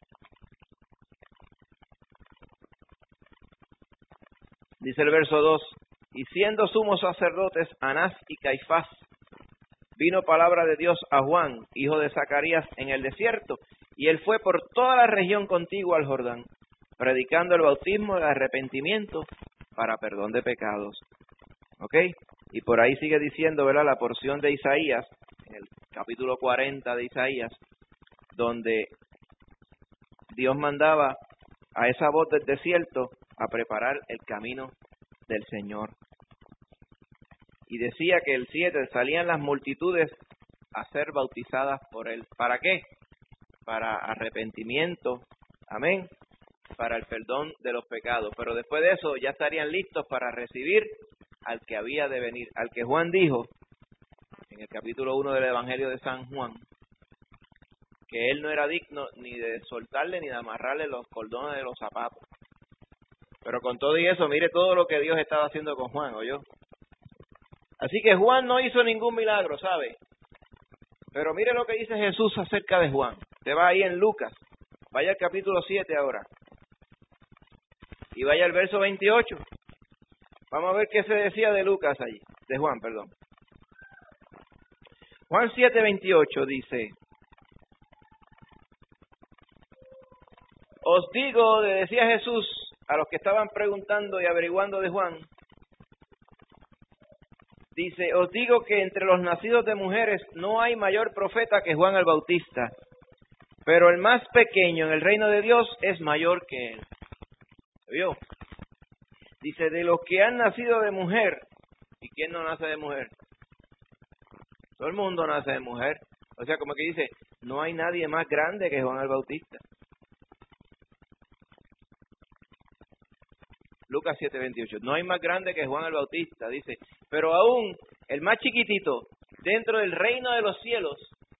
Dice el verso 2, y siendo sumos sacerdotes Anás y Caifás, vino palabra de Dios a Juan, hijo de Zacarías, en el desierto, y él fue por toda la región contigua al Jordán, predicando el bautismo de arrepentimiento para perdón de pecados. ¿Ok? Y por ahí sigue diciendo, ¿verdad? La porción de Isaías, en el capítulo 40 de Isaías, donde Dios mandaba a esa voz del desierto a preparar el camino del Señor. Y decía que el 7 salían las multitudes a ser bautizadas por él. ¿Para qué? Para arrepentimiento, amén, para el perdón de los pecados. Pero después de eso ya estarían listos para recibir al que había de venir, al que Juan dijo en el capítulo 1 del Evangelio de San Juan, que él no era digno ni de soltarle ni de amarrarle los cordones de los zapatos. Pero con todo y eso, mire todo lo que Dios estaba haciendo con Juan, ¿oyó? Así que Juan no hizo ningún milagro, ¿sabe? Pero mire lo que dice Jesús acerca de Juan. Te va ahí en Lucas. Vaya al capítulo 7 ahora. Y vaya al verso 28. Vamos a ver qué se decía de Lucas allí. De Juan, perdón. Juan 7:28 dice: Os digo, le decía Jesús a los que estaban preguntando y averiguando de Juan, dice, os digo que entre los nacidos de mujeres no hay mayor profeta que Juan el Bautista, pero el más pequeño en el reino de Dios es mayor que él. ¿Vio? Dice, de los que han nacido de mujer, ¿y quién no nace de mujer? Todo el mundo nace de mujer. O sea, como que dice, no hay nadie más grande que Juan el Bautista. Lucas 7:28. No hay más grande que Juan el Bautista, dice. Pero aún el más chiquitito dentro del reino de los cielos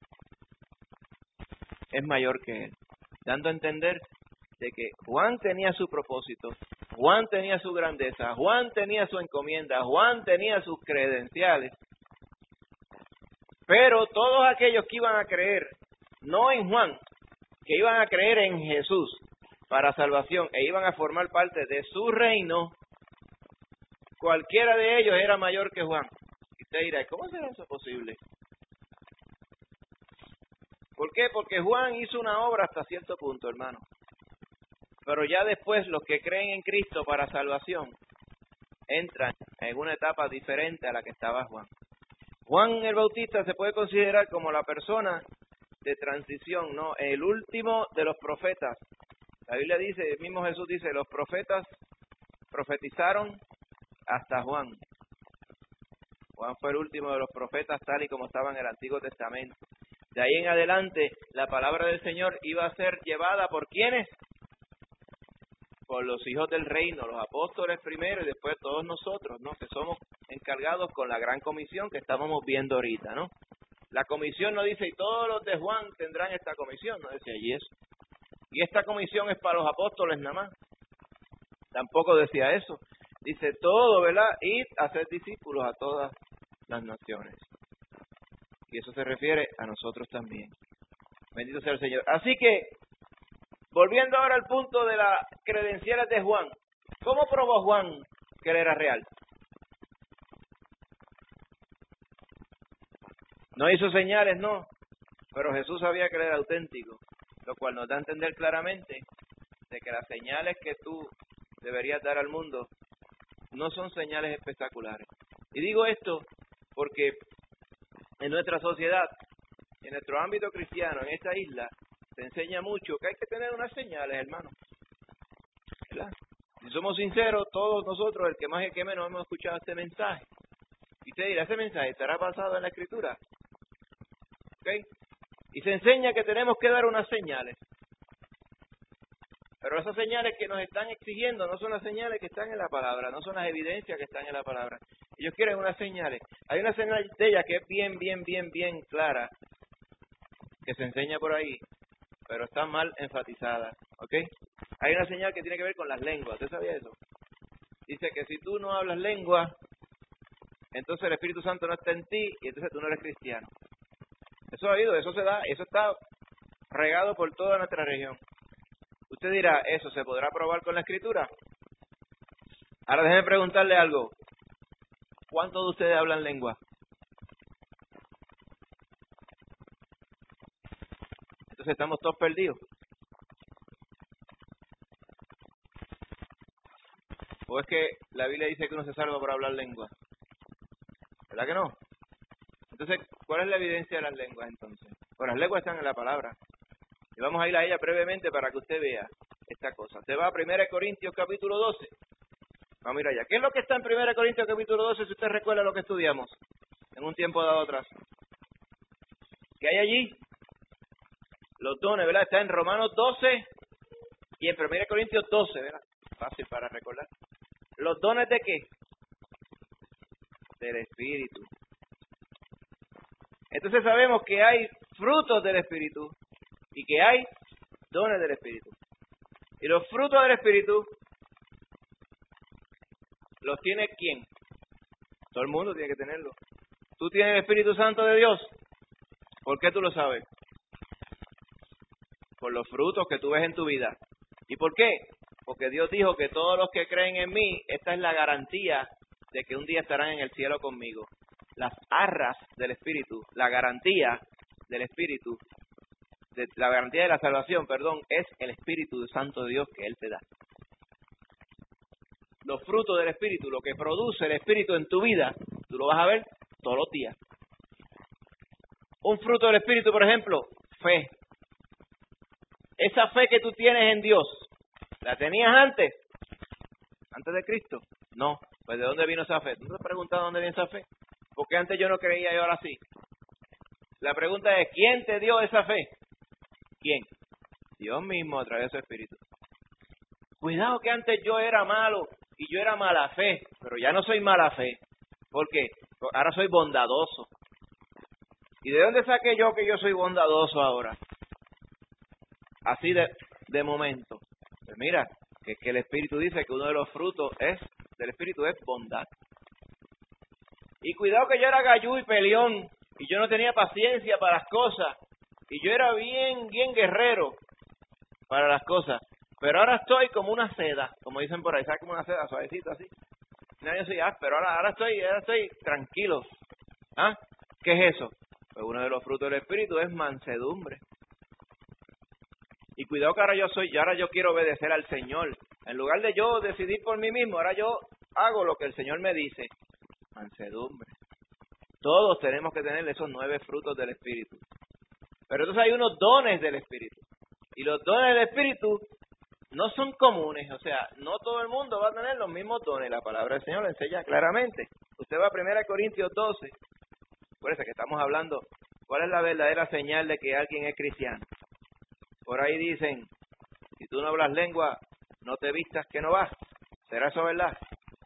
es mayor que él. Dando a entender de que Juan tenía su propósito, Juan tenía su grandeza, Juan tenía su encomienda, Juan tenía sus credenciales. Pero todos aquellos que iban a creer, no en Juan, que iban a creer en Jesús para salvación e iban a formar parte de su reino, cualquiera de ellos era mayor que Juan. Y usted dirá, ¿cómo será eso posible? ¿Por qué? Porque Juan hizo una obra hasta cierto punto, hermano. Pero ya después los que creen en Cristo para salvación entran en una etapa diferente a la que estaba Juan. Juan el Bautista se puede considerar como la persona de transición, ¿no? El último de los profetas. La Biblia dice, el mismo Jesús dice, los profetas profetizaron hasta Juan. Juan fue el último de los profetas tal y como estaba en el Antiguo Testamento. De ahí en adelante, la palabra del Señor iba a ser llevada ¿por quiénes? Por los hijos del reino, los apóstoles primero y después todos nosotros, ¿no? Que somos encargados con la gran comisión que estábamos viendo ahorita, ¿no? La comisión no dice, y todos los de Juan tendrán esta comisión, no decía allí eso. Y esta comisión es para los apóstoles nada más. Tampoco decía eso. Dice todo, ¿verdad? Id a ser discípulos a todas las naciones. Y eso se refiere a nosotros también. Bendito sea el Señor. Así que, volviendo ahora al punto de las credenciales de Juan. ¿Cómo probó Juan que él era real? No hizo señales, no. Pero Jesús sabía que él era auténtico. Lo cual nos da a entender claramente de que las señales que tú deberías dar al mundo no son señales espectaculares. Y digo esto porque en nuestra sociedad, en nuestro ámbito cristiano, en esta isla, se enseña mucho que hay que tener unas señales, hermano. ¿Verdad? Si somos sinceros, todos nosotros, el que más y el que menos, hemos escuchado este mensaje. Y usted dirá, ¿ese mensaje estará basado en la Escritura? ¿Ok? Y se enseña que tenemos que dar unas señales. Pero esas señales que nos están exigiendo no son las señales que están en la palabra, no son las evidencias que están en la palabra. Ellos quieren unas señales. Hay una señal de ellas que es bien clara, que se enseña por ahí, pero está mal enfatizada. ¿Ok? Hay una señal que tiene que ver con las lenguas. ¿Usted sabía eso? Dice que si tú no hablas lengua, entonces el Espíritu Santo no está en ti y entonces tú no eres cristiano. Eso ha habido, eso se da, eso está regado por toda nuestra región. Usted dirá, ¿eso se podrá probar con la Escritura? Ahora déjeme preguntarle algo. ¿Cuántos de ustedes hablan lengua? Entonces estamos todos perdidos. ¿O es que la Biblia dice que uno se salva por hablar lengua? ¿Verdad que no? Entonces, ¿cuál es la evidencia de las lenguas entonces? Pues las lenguas están en la palabra. Y vamos a ir a ella brevemente para que usted vea esta cosa. Se va a 1 Corintios capítulo 12. Vamos a ir allá. ¿Qué es lo que está en 1 Corintios capítulo 12 si usted recuerda lo que estudiamos en un tiempo dado atrás? ¿Qué hay allí? Los dones, ¿verdad? Está en Romanos 12 y en 1 Corintios 12, ¿verdad? Fácil para recordar. ¿Los dones de qué? Del Espíritu. Entonces sabemos que hay frutos del Espíritu y que hay dones del Espíritu. Y los frutos del Espíritu los tiene ¿quién? Todo el mundo tiene que tenerlo. ¿Tú tienes el Espíritu Santo de Dios? ¿Por qué tú lo sabes? Por los frutos que tú ves en tu vida. ¿Y por qué? Porque Dios dijo que todos los que creen en mí, esta es la garantía de que un día estarán en el cielo conmigo. Las arras del Espíritu, la garantía del Espíritu, la garantía de la salvación, perdón, es el Espíritu Santo de Dios que Él te da. Los frutos del Espíritu, lo que produce el Espíritu en tu vida, tú lo vas a ver todos los días. Un fruto del Espíritu, por ejemplo, fe. Esa fe que tú tienes en Dios, ¿la tenías antes? ¿Antes de Cristo? No. Pues ¿de dónde vino esa fe? ¿Tú te has preguntado dónde viene esa fe? Porque antes yo no creía y ahora sí. La pregunta es, ¿quién te dio esa fe? ¿Quién? Dios mismo a través de su Espíritu. Cuidado que antes yo era malo y yo era mala fe, pero ya no soy mala fe. ¿Por qué? Porque ahora soy bondadoso. ¿Y de dónde saqué yo que yo soy bondadoso ahora? Así de momento. Pues mira, que el Espíritu dice que uno de los frutos del Espíritu es bondad. Y cuidado que yo era gallú y peleón, y yo no tenía paciencia para las cosas, y yo era bien guerrero para las cosas. Pero ahora estoy como una seda, como dicen por ahí, ¿sabes? Como una seda, suavecito así. No, yo soy áspero, ahora estoy tranquilo. ¿Ah? ¿Qué es eso? Pues uno de los frutos del Espíritu es mansedumbre. Y cuidado que ahora yo quiero obedecer al Señor. En lugar de yo decidir por mí mismo, ahora yo hago lo que el Señor me dice. Mansedumbre. Todos tenemos que tener esos 9 frutos del Espíritu. Pero entonces hay unos dones del Espíritu. Y los dones del Espíritu no son comunes. O sea, no todo el mundo va a tener los mismos dones. La palabra del Señor lo enseña claramente. Usted va a 1 Corintios 12. Acuérdense que estamos hablando, ¿cuál es la verdadera señal de que alguien es cristiano? Por ahí dicen, si tú no hablas lengua, no te vistas que no vas. ¿Será eso verdad?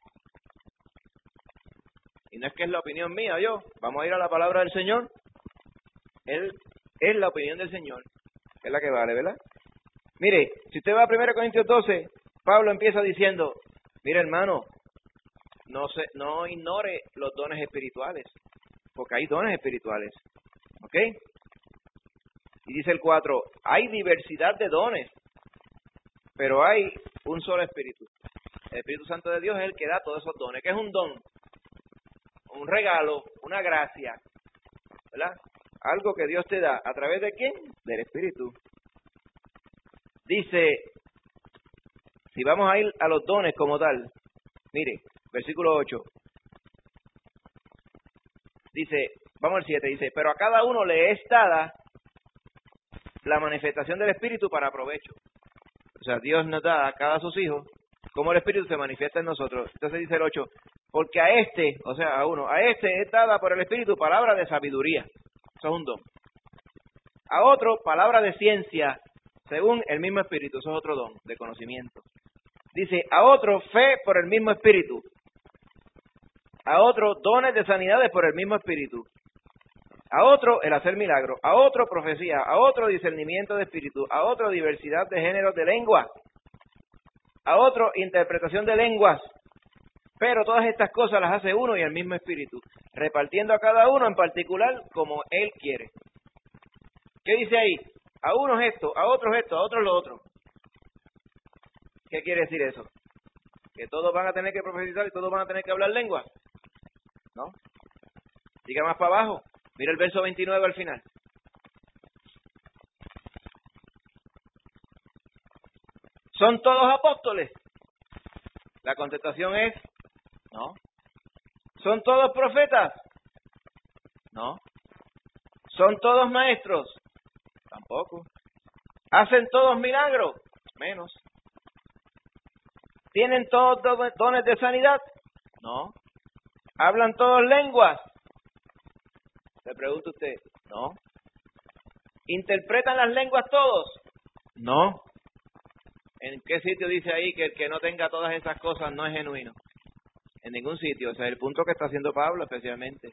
Y no es que es la opinión mía, vamos a ir a la palabra del Señor. Él es la opinión del Señor, es la que vale, ¿verdad? Mire, si usted va a 1 Corintios 12, Pablo empieza diciendo, mire hermano, no ignore los dones espirituales, porque hay dones espirituales, ¿ok? Y dice el 4, hay diversidad de dones, pero hay un solo Espíritu. El Espíritu Santo de Dios es el que da todos esos dones. ¿Qué es un don? Un regalo, una gracia, ¿verdad? Algo que Dios te da. ¿A través de quién? Del Espíritu. Dice, si vamos a ir a los dones como tal, mire, versículo 8. Dice, vamos al 7, dice, pero a cada uno le es dada la manifestación del Espíritu para provecho. O sea, Dios nos da a cada sus hijos cómo el Espíritu se manifiesta en nosotros. Entonces dice el 8, porque a este es dada por el Espíritu palabra de sabiduría. Eso es un don. A otro, palabra de ciencia, según el mismo Espíritu. Eso es otro don de conocimiento. Dice, a otro, fe por el mismo Espíritu. A otro, dones de sanidades por el mismo Espíritu. A otro, el hacer milagros. A otro, profecía. A otro, discernimiento de espíritu. A otro, diversidad de géneros de lengua. A otro, interpretación de lenguas. Pero todas estas cosas las hace uno y el mismo Espíritu, repartiendo a cada uno en particular como Él quiere. ¿Qué dice ahí? A unos esto, a otros lo otro. ¿Qué quiere decir eso? ¿Que todos van a tener que profetizar y todos van a tener que hablar lengua? ¿No? Siga más para abajo. Mira el verso 29 al final. ¿Son todos apóstoles? La contestación es, no. ¿Son todos profetas? No. ¿Son todos maestros? Tampoco. ¿Hacen todos milagros? Menos. ¿Tienen todos dones de sanidad? No. ¿Hablan todos lenguas? Le pregunto a usted. No. ¿Interpretan las lenguas todos? No. ¿En qué sitio dice ahí que el que no tenga todas esas cosas no es genuino? En ningún sitio. O sea, el punto que está haciendo Pablo especialmente.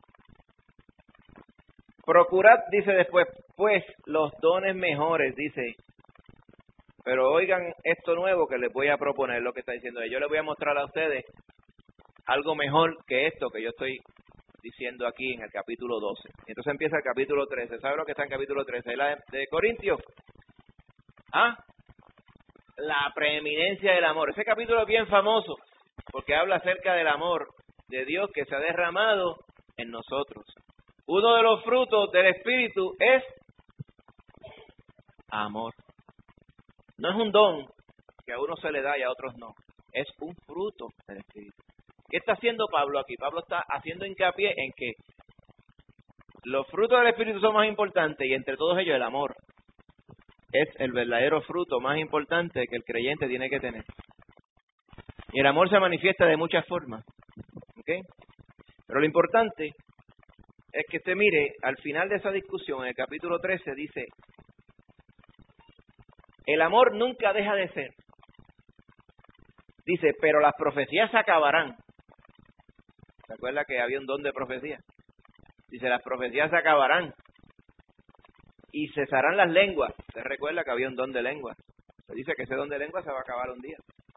Procurad, dice después, pues los dones mejores, dice. Pero oigan esto nuevo que les voy a proponer, lo que está diciendo. Yo les voy a mostrar a ustedes algo mejor que esto que yo estoy diciendo aquí en el capítulo 12. Entonces empieza el capítulo 13. ¿Sabe lo que está en el capítulo 13? La de Corintios. ¿Ah? La preeminencia del amor. Ese capítulo es bien famoso porque habla acerca del amor de Dios que se ha derramado en nosotros. Uno de los frutos del Espíritu es amor. No es un don que a uno se le da y a otros no. Es un fruto del Espíritu. ¿Qué está haciendo Pablo aquí? Pablo está haciendo hincapié en que los frutos del Espíritu son más importantes y entre todos ellos el amor es el verdadero fruto más importante que el creyente tiene que tener. Y el amor se manifiesta de muchas formas. ¿Ok? Pero lo importante es que usted mire, al final de esa discusión, en el capítulo 13, dice, el amor nunca deja de ser. Dice, pero las profecías se acabarán. ¿Se acuerda que había un don de profecía? Dice, las profecías se acabarán y cesarán las lenguas. ¿Se recuerda que había un don de lengua? Se dice que ese don de lengua se va a acabar un día.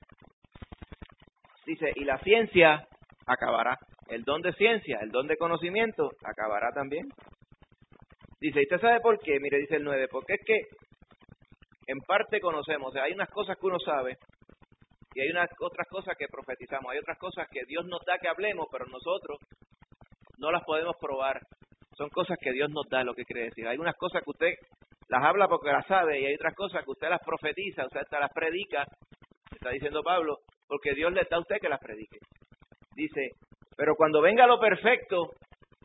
Dice, y la ciencia acabará. El don de ciencia, el don de conocimiento, acabará también. Dice, ¿y usted sabe por qué? Mire, dice el 9, porque es que en parte conocemos, o sea, hay unas cosas que uno sabe y hay unas otras cosas que profetizamos. Hay otras cosas que Dios nos da que hablemos, pero nosotros no las podemos probar. Son cosas que Dios nos da, lo que quiere decir. Hay unas cosas que usted las habla porque las sabe y hay otras cosas que usted las profetiza, o sea, hasta las predica, está diciendo Pablo, porque Dios le da a usted que las predique. Dice, pero cuando venga lo perfecto,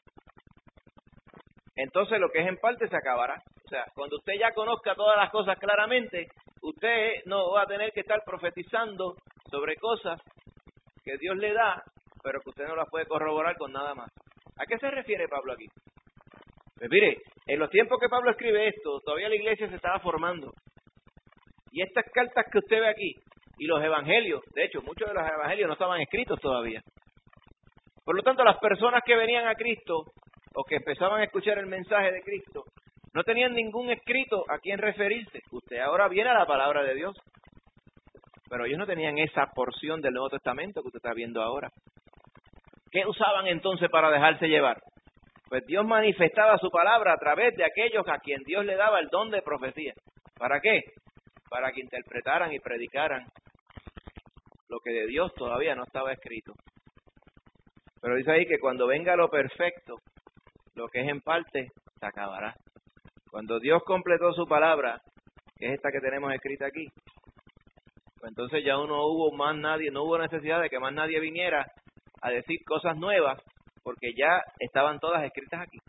entonces lo que es en parte se acabará. O sea, cuando usted ya conozca todas las cosas claramente, usted no va a tener que estar profetizando sobre cosas que Dios le da, pero que usted no las puede corroborar con nada más. ¿A qué se refiere Pablo aquí? Pues mire, en los tiempos que Pablo escribe esto, todavía la iglesia se estaba formando. Y estas cartas que usted ve aquí, y los evangelios, de hecho, muchos de los evangelios no estaban escritos todavía. Por lo tanto, las personas que venían a Cristo, o que empezaban a escuchar el mensaje de Cristo, no tenían ningún escrito a quien referirse. Usted ahora viene a la palabra de Dios. Pero ellos no tenían esa porción del Nuevo Testamento que usted está viendo ahora. ¿Qué usaban entonces para dejarse llevar? Pues Dios manifestaba su palabra a través de aquellos a quien Dios le daba el don de profecía. ¿Para qué? Para que interpretaran y predicaran lo que de Dios todavía no estaba escrito. Pero dice ahí que cuando venga lo perfecto, lo que es en parte, se acabará. Cuando Dios completó su palabra, que es esta que tenemos escrita aquí, pues entonces ya no hubo necesidad de que más nadie viniera a decir cosas nuevas, porque ya estaban todas escritas aquí.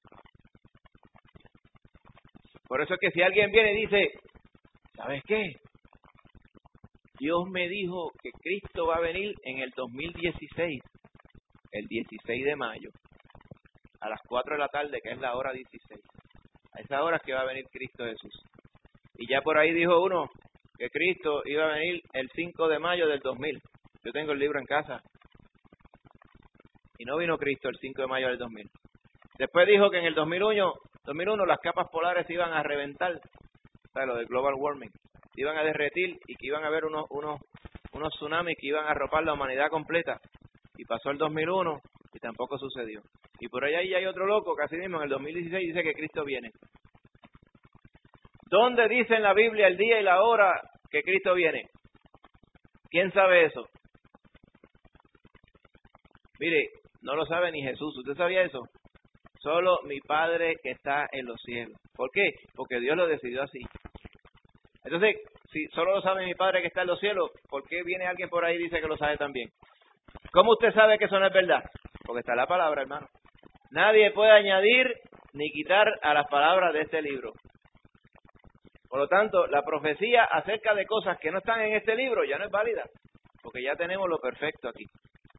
Por eso es que si alguien viene y dice, ¿sabes qué? Dios me dijo que Cristo va a venir en el 2016, el 16 de mayo, a las 4 de la tarde, que es la hora 16. A esa hora es que va a venir Cristo Jesús. Y ya por ahí dijo uno que Cristo iba a venir el 5 de mayo del 2000. Yo tengo el libro en casa. Y no vino Cristo el 5 de mayo del 2000. Después dijo que en el 2001 las capas polares iban a reventar, ¿sabes? Lo del global warming. Iban a derretir y que iban a haber unos tsunamis que iban a arropar la humanidad completa. Y pasó el 2001 y tampoco sucedió. Y por ahí hay otro loco que así mismo en el 2016 dice que Cristo viene. ¿Dónde dice en la Biblia el día y la hora que Cristo viene? ¿Quién sabe eso? Mire, no lo sabe ni Jesús. ¿Usted sabía eso? Solo mi Padre que está en los cielos. ¿Por qué? Porque Dios lo decidió así. Entonces, si solo lo sabe mi Padre que está en los cielos, ¿por qué viene alguien por ahí y dice que lo sabe también? ¿Cómo usted sabe que eso no es verdad? Porque está en la palabra, hermano. Nadie puede añadir ni quitar a las palabras de este libro. Por lo tanto, la profecía acerca de cosas que no están en este libro ya no es válida, porque ya tenemos lo perfecto aquí.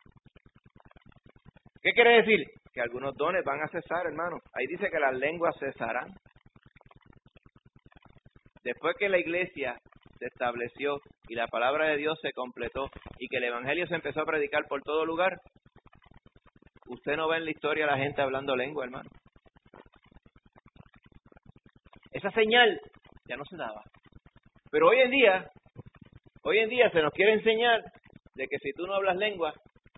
¿Qué quiere decir? Que algunos dones van a cesar, hermano. Ahí dice que las lenguas cesarán. Después que la iglesia se estableció y la palabra de Dios se completó y que el evangelio se empezó a predicar por todo lugar, usted no ve en la historia a la gente hablando lengua, hermano. Esa señal ya no se daba. Pero hoy en día se nos quiere enseñar de que si tú no hablas lengua,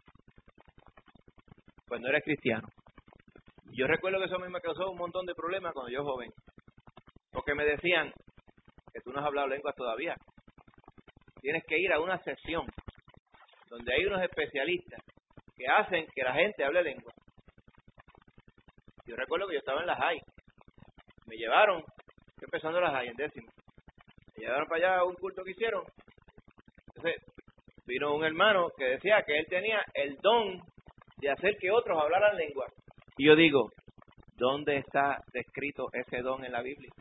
pues no eres cristiano. Yo recuerdo que eso a mí me causó un montón de problemas cuando yo joven, porque me decían que tú no has hablado lenguas todavía. Tienes que ir a una sesión donde hay unos especialistas que hacen que la gente hable lengua. Yo recuerdo que yo estaba en la high. Me llevaron, estoy empezando la high en décimo. Me llevaron para allá a un culto que hicieron. Entonces, vino un hermano que decía que él tenía el don de hacer que otros hablaran lengua. Y yo digo, ¿dónde está descrito ese don en la Biblia?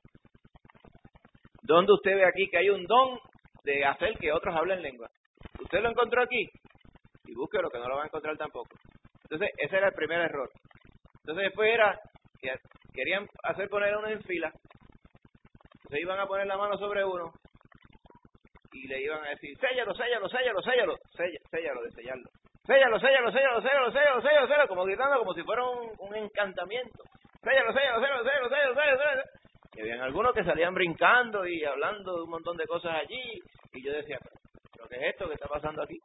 ¿Dónde usted ve aquí que hay un don de hacer que otros hablen lengua? ¿Usted lo encontró aquí? Y búsquelo, que no lo va a encontrar tampoco. Entonces, ese era el primer error. Entonces, después era que querían hacer poner a uno en fila. Entonces, iban a poner la mano sobre uno y le iban a decir, séllalo, séllalo, séllalo, séllalo. Séllalo, de sellarlo. Séllalo, séllalo, séllalo, séllalo, séllalo, séllalo, séllalo, como gritando, como si fuera un encantamiento. Séllalo, séllalo, séllalo, séllalo, séllalo, séllalo, séllalo. Y habían algunos que salían brincando y hablando de un montón de cosas allí. Y yo decía, ¿pero qué es esto que está pasando aquí?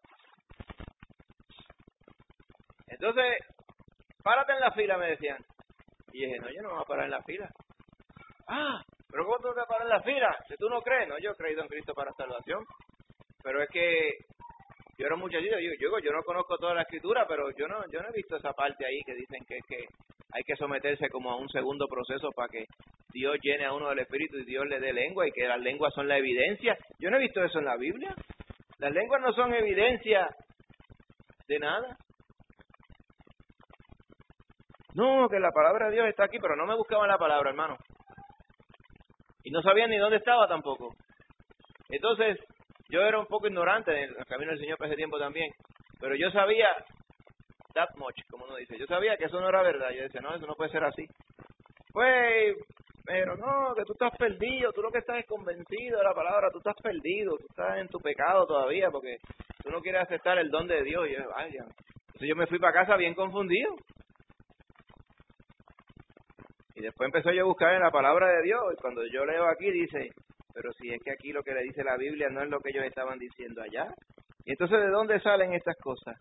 Entonces, párate en la fila, me decían. Y dije, no, yo no me voy a parar en la fila. Ah, pero ¿cómo tú te vas a parar en la fila? Si tú no crees, no, yo he creído en Cristo para salvación. Pero es que yo era un muchachito, yo no conozco toda la escritura, pero yo no he visto esa parte ahí que dicen que es que hay que someterse como a un segundo proceso para que Dios llene a uno del Espíritu y Dios le dé lengua y que las lenguas son la evidencia. Yo no he visto eso en la Biblia. Las lenguas no son evidencia de nada. No, que la palabra de Dios está aquí, pero no me buscaban la palabra, hermano. Y no sabían ni dónde estaba tampoco. Entonces, yo era un poco ignorante en el camino del Señor para ese tiempo también. Pero yo sabía, that much, como uno dice, yo sabía que eso no era verdad. Yo decía, no, eso no puede ser así. Pues, pero no, que tú estás perdido, tú lo que estás es convencido de la palabra, tú estás perdido, tú estás en tu pecado todavía, porque tú no quieres aceptar el don de Dios. Y yo, ay, ya. Entonces yo me fui para casa bien confundido. Y después empecé yo a buscar en la palabra de Dios, y cuando yo leo aquí dice, pero si es que aquí lo que le dice la Biblia no es lo que ellos estaban diciendo allá. Y entonces, ¿de dónde salen estas cosas?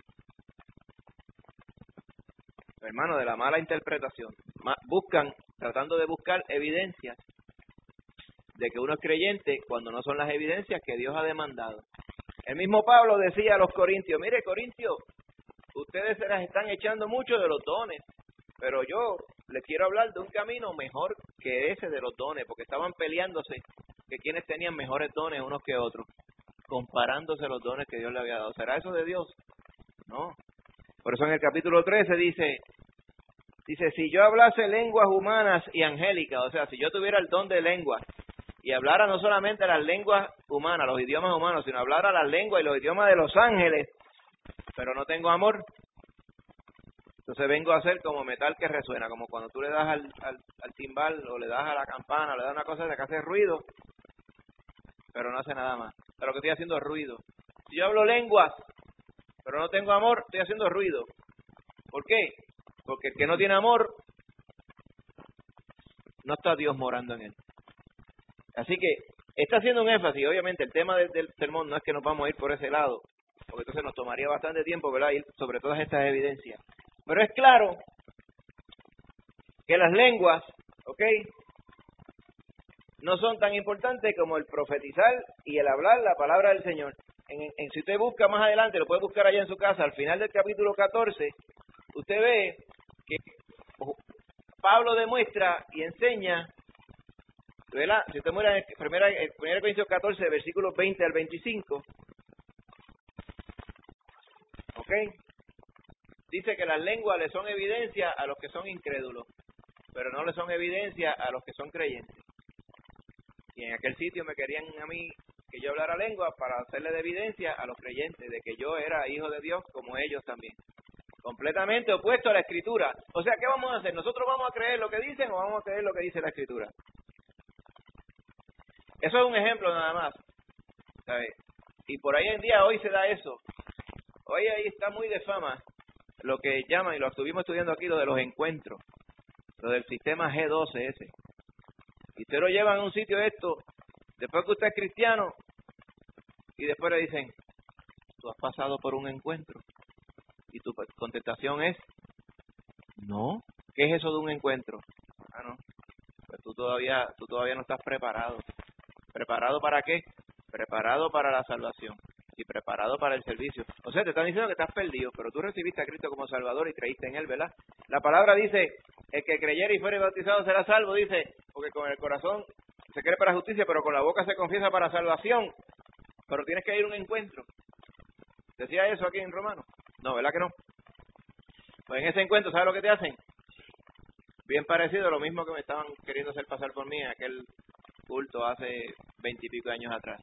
Hermano, de la mala interpretación. Tratando de buscar evidencias de que uno es creyente cuando no son las evidencias que Dios ha demandado. El mismo Pablo decía a los corintios, mire Corintios, ustedes se las están echando mucho de los dones, pero yo les quiero hablar de un camino mejor que ese de los dones, porque estaban peleándose que quienes tenían mejores dones unos que otros, comparándose los dones que Dios le había dado. ¿Será eso de Dios? No. Por eso en el capítulo 13 dice, si yo hablase lenguas humanas y angélicas, o sea, si yo tuviera el don de lengua y hablara no solamente las lenguas humanas, los idiomas humanos, sino hablara las lenguas y los idiomas de los ángeles, pero no tengo amor, entonces vengo a ser como metal que resuena, como cuando tú le das al timbal o le das a la campana o le das una cosa que hace ruido, pero no hace nada más. Pero lo que estoy haciendo es ruido. Si yo hablo lenguas, pero no tengo amor, estoy haciendo ruido. ¿Por qué? Porque el que no tiene amor, no está Dios morando en él. Así que está haciendo un énfasis. Obviamente el tema del sermón no es que nos vamos a ir por ese lado, porque entonces nos tomaría bastante tiempo, ¿verdad?, ir sobre todas estas evidencias. Pero es claro que las lenguas, ¿ok?, no son tan importantes como el profetizar y el hablar la palabra del Señor. Si usted busca más adelante, lo puede buscar allá en su casa, al final del capítulo 14, usted ve que Pablo demuestra y enseña, ¿verdad? Si usted mira en 1 Corintios 14, versículos 20 al 25, ¿ok? dice que las lenguas le son evidencia a los que son incrédulos, pero no le son evidencia a los que son creyentes. Y en aquel sitio me querían a mí que yo hablara lengua para hacerle de evidencia a los creyentes de que yo era hijo de Dios como ellos también. Completamente opuesto a la Escritura. O sea, ¿qué vamos a hacer? ¿Nosotros vamos a creer lo que dicen o vamos a creer lo que dice la Escritura? Eso es un ejemplo nada más, ¿sabes? Y por ahí en día hoy se da eso. Hoy ahí está muy de fama lo que llaman, y lo estuvimos estudiando aquí, lo de los encuentros, lo del sistema G12 ese. Y usted lo llevan a un sitio esto, después que usted es cristiano, y después le dicen, tú has pasado por un encuentro. Y tu contestación es, no. ¿Qué es eso de un encuentro? Ah, no. Pues tú todavía no estás preparado. ¿Preparado para qué? Preparado para la salvación y preparado para el servicio. O sea, te están diciendo que estás perdido, pero tú recibiste a Cristo como Salvador y creíste en Él, ¿verdad? La palabra dice, el que creyere y fuere bautizado será salvo, dice, porque con el corazón se cree para justicia, pero con la boca se confiesa para salvación. Pero tienes que ir a un encuentro. ¿Decía eso aquí en Romanos? No, ¿verdad que no? Pues en ese encuentro, ¿sabes lo que te hacen? Bien parecido a lo mismo que me estaban queriendo hacer pasar por mí en aquel culto hace 20 y pico de años atrás.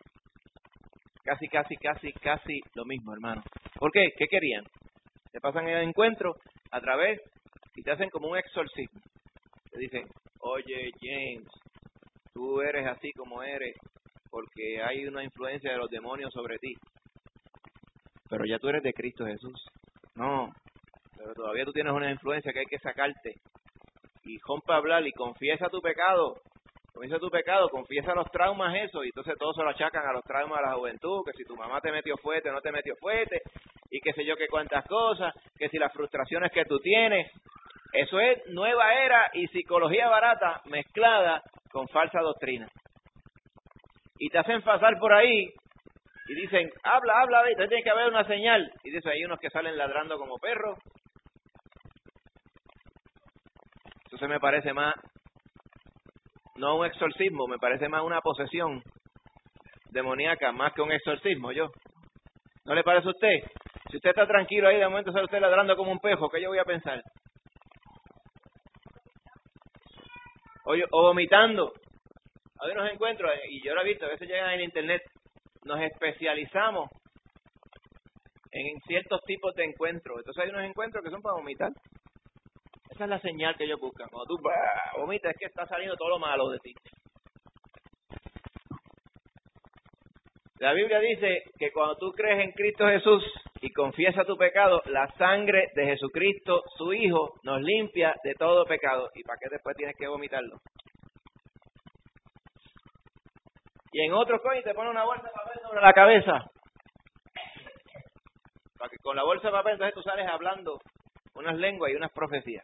Casi lo mismo, hermano. ¿Por qué? ¿Qué querían? Te pasan el encuentro a través y te hacen como un exorcismo. Te dicen, oye James, tú eres así como eres porque hay una influencia de los demonios sobre ti. Pero ya tú eres de Cristo Jesús. No, pero todavía tú tienes una influencia que hay que sacarte. Y rompe a hablar y confiesa tu pecado. Confiesa los traumas eso, y entonces todos se lo achacan a los traumas de la juventud, que si tu mamá te metió fuerte o no te metió fuerte, y qué sé yo qué cuántas cosas, que si las frustraciones que tú tienes. Eso es nueva era y psicología barata mezclada con falsa doctrina. Y te hacen pasar por ahí y dicen, habla, y entonces tiene que haber una señal. Y dice, hay unos que salen ladrando como perros. Eso se me parece más, no un exorcismo, me parece más una posesión demoníaca, más que un exorcismo, yo. ¿No le parece a usted? Si usted está tranquilo ahí, de momento sale usted ladrando como un pejo, ¿qué yo voy a pensar? O vomitando. Hay unos encuentros, y yo lo he visto, a veces llegan en internet, nos especializamos en ciertos tipos de encuentros. Entonces hay unos encuentros que son para vomitar. Esa es la señal que ellos buscan. Cuando tú vomitas, es que está saliendo todo lo malo de ti. La Biblia dice que cuando tú crees en Cristo Jesús y confiesas tu pecado, la sangre de Jesucristo, su Hijo, nos limpia de todo pecado. ¿Y para qué después tienes que vomitarlo? Y en otro coño te pone una bolsa de papel sobre la cabeza. Para que con la bolsa de papel entonces tú sales hablando unas lenguas y unas profecías.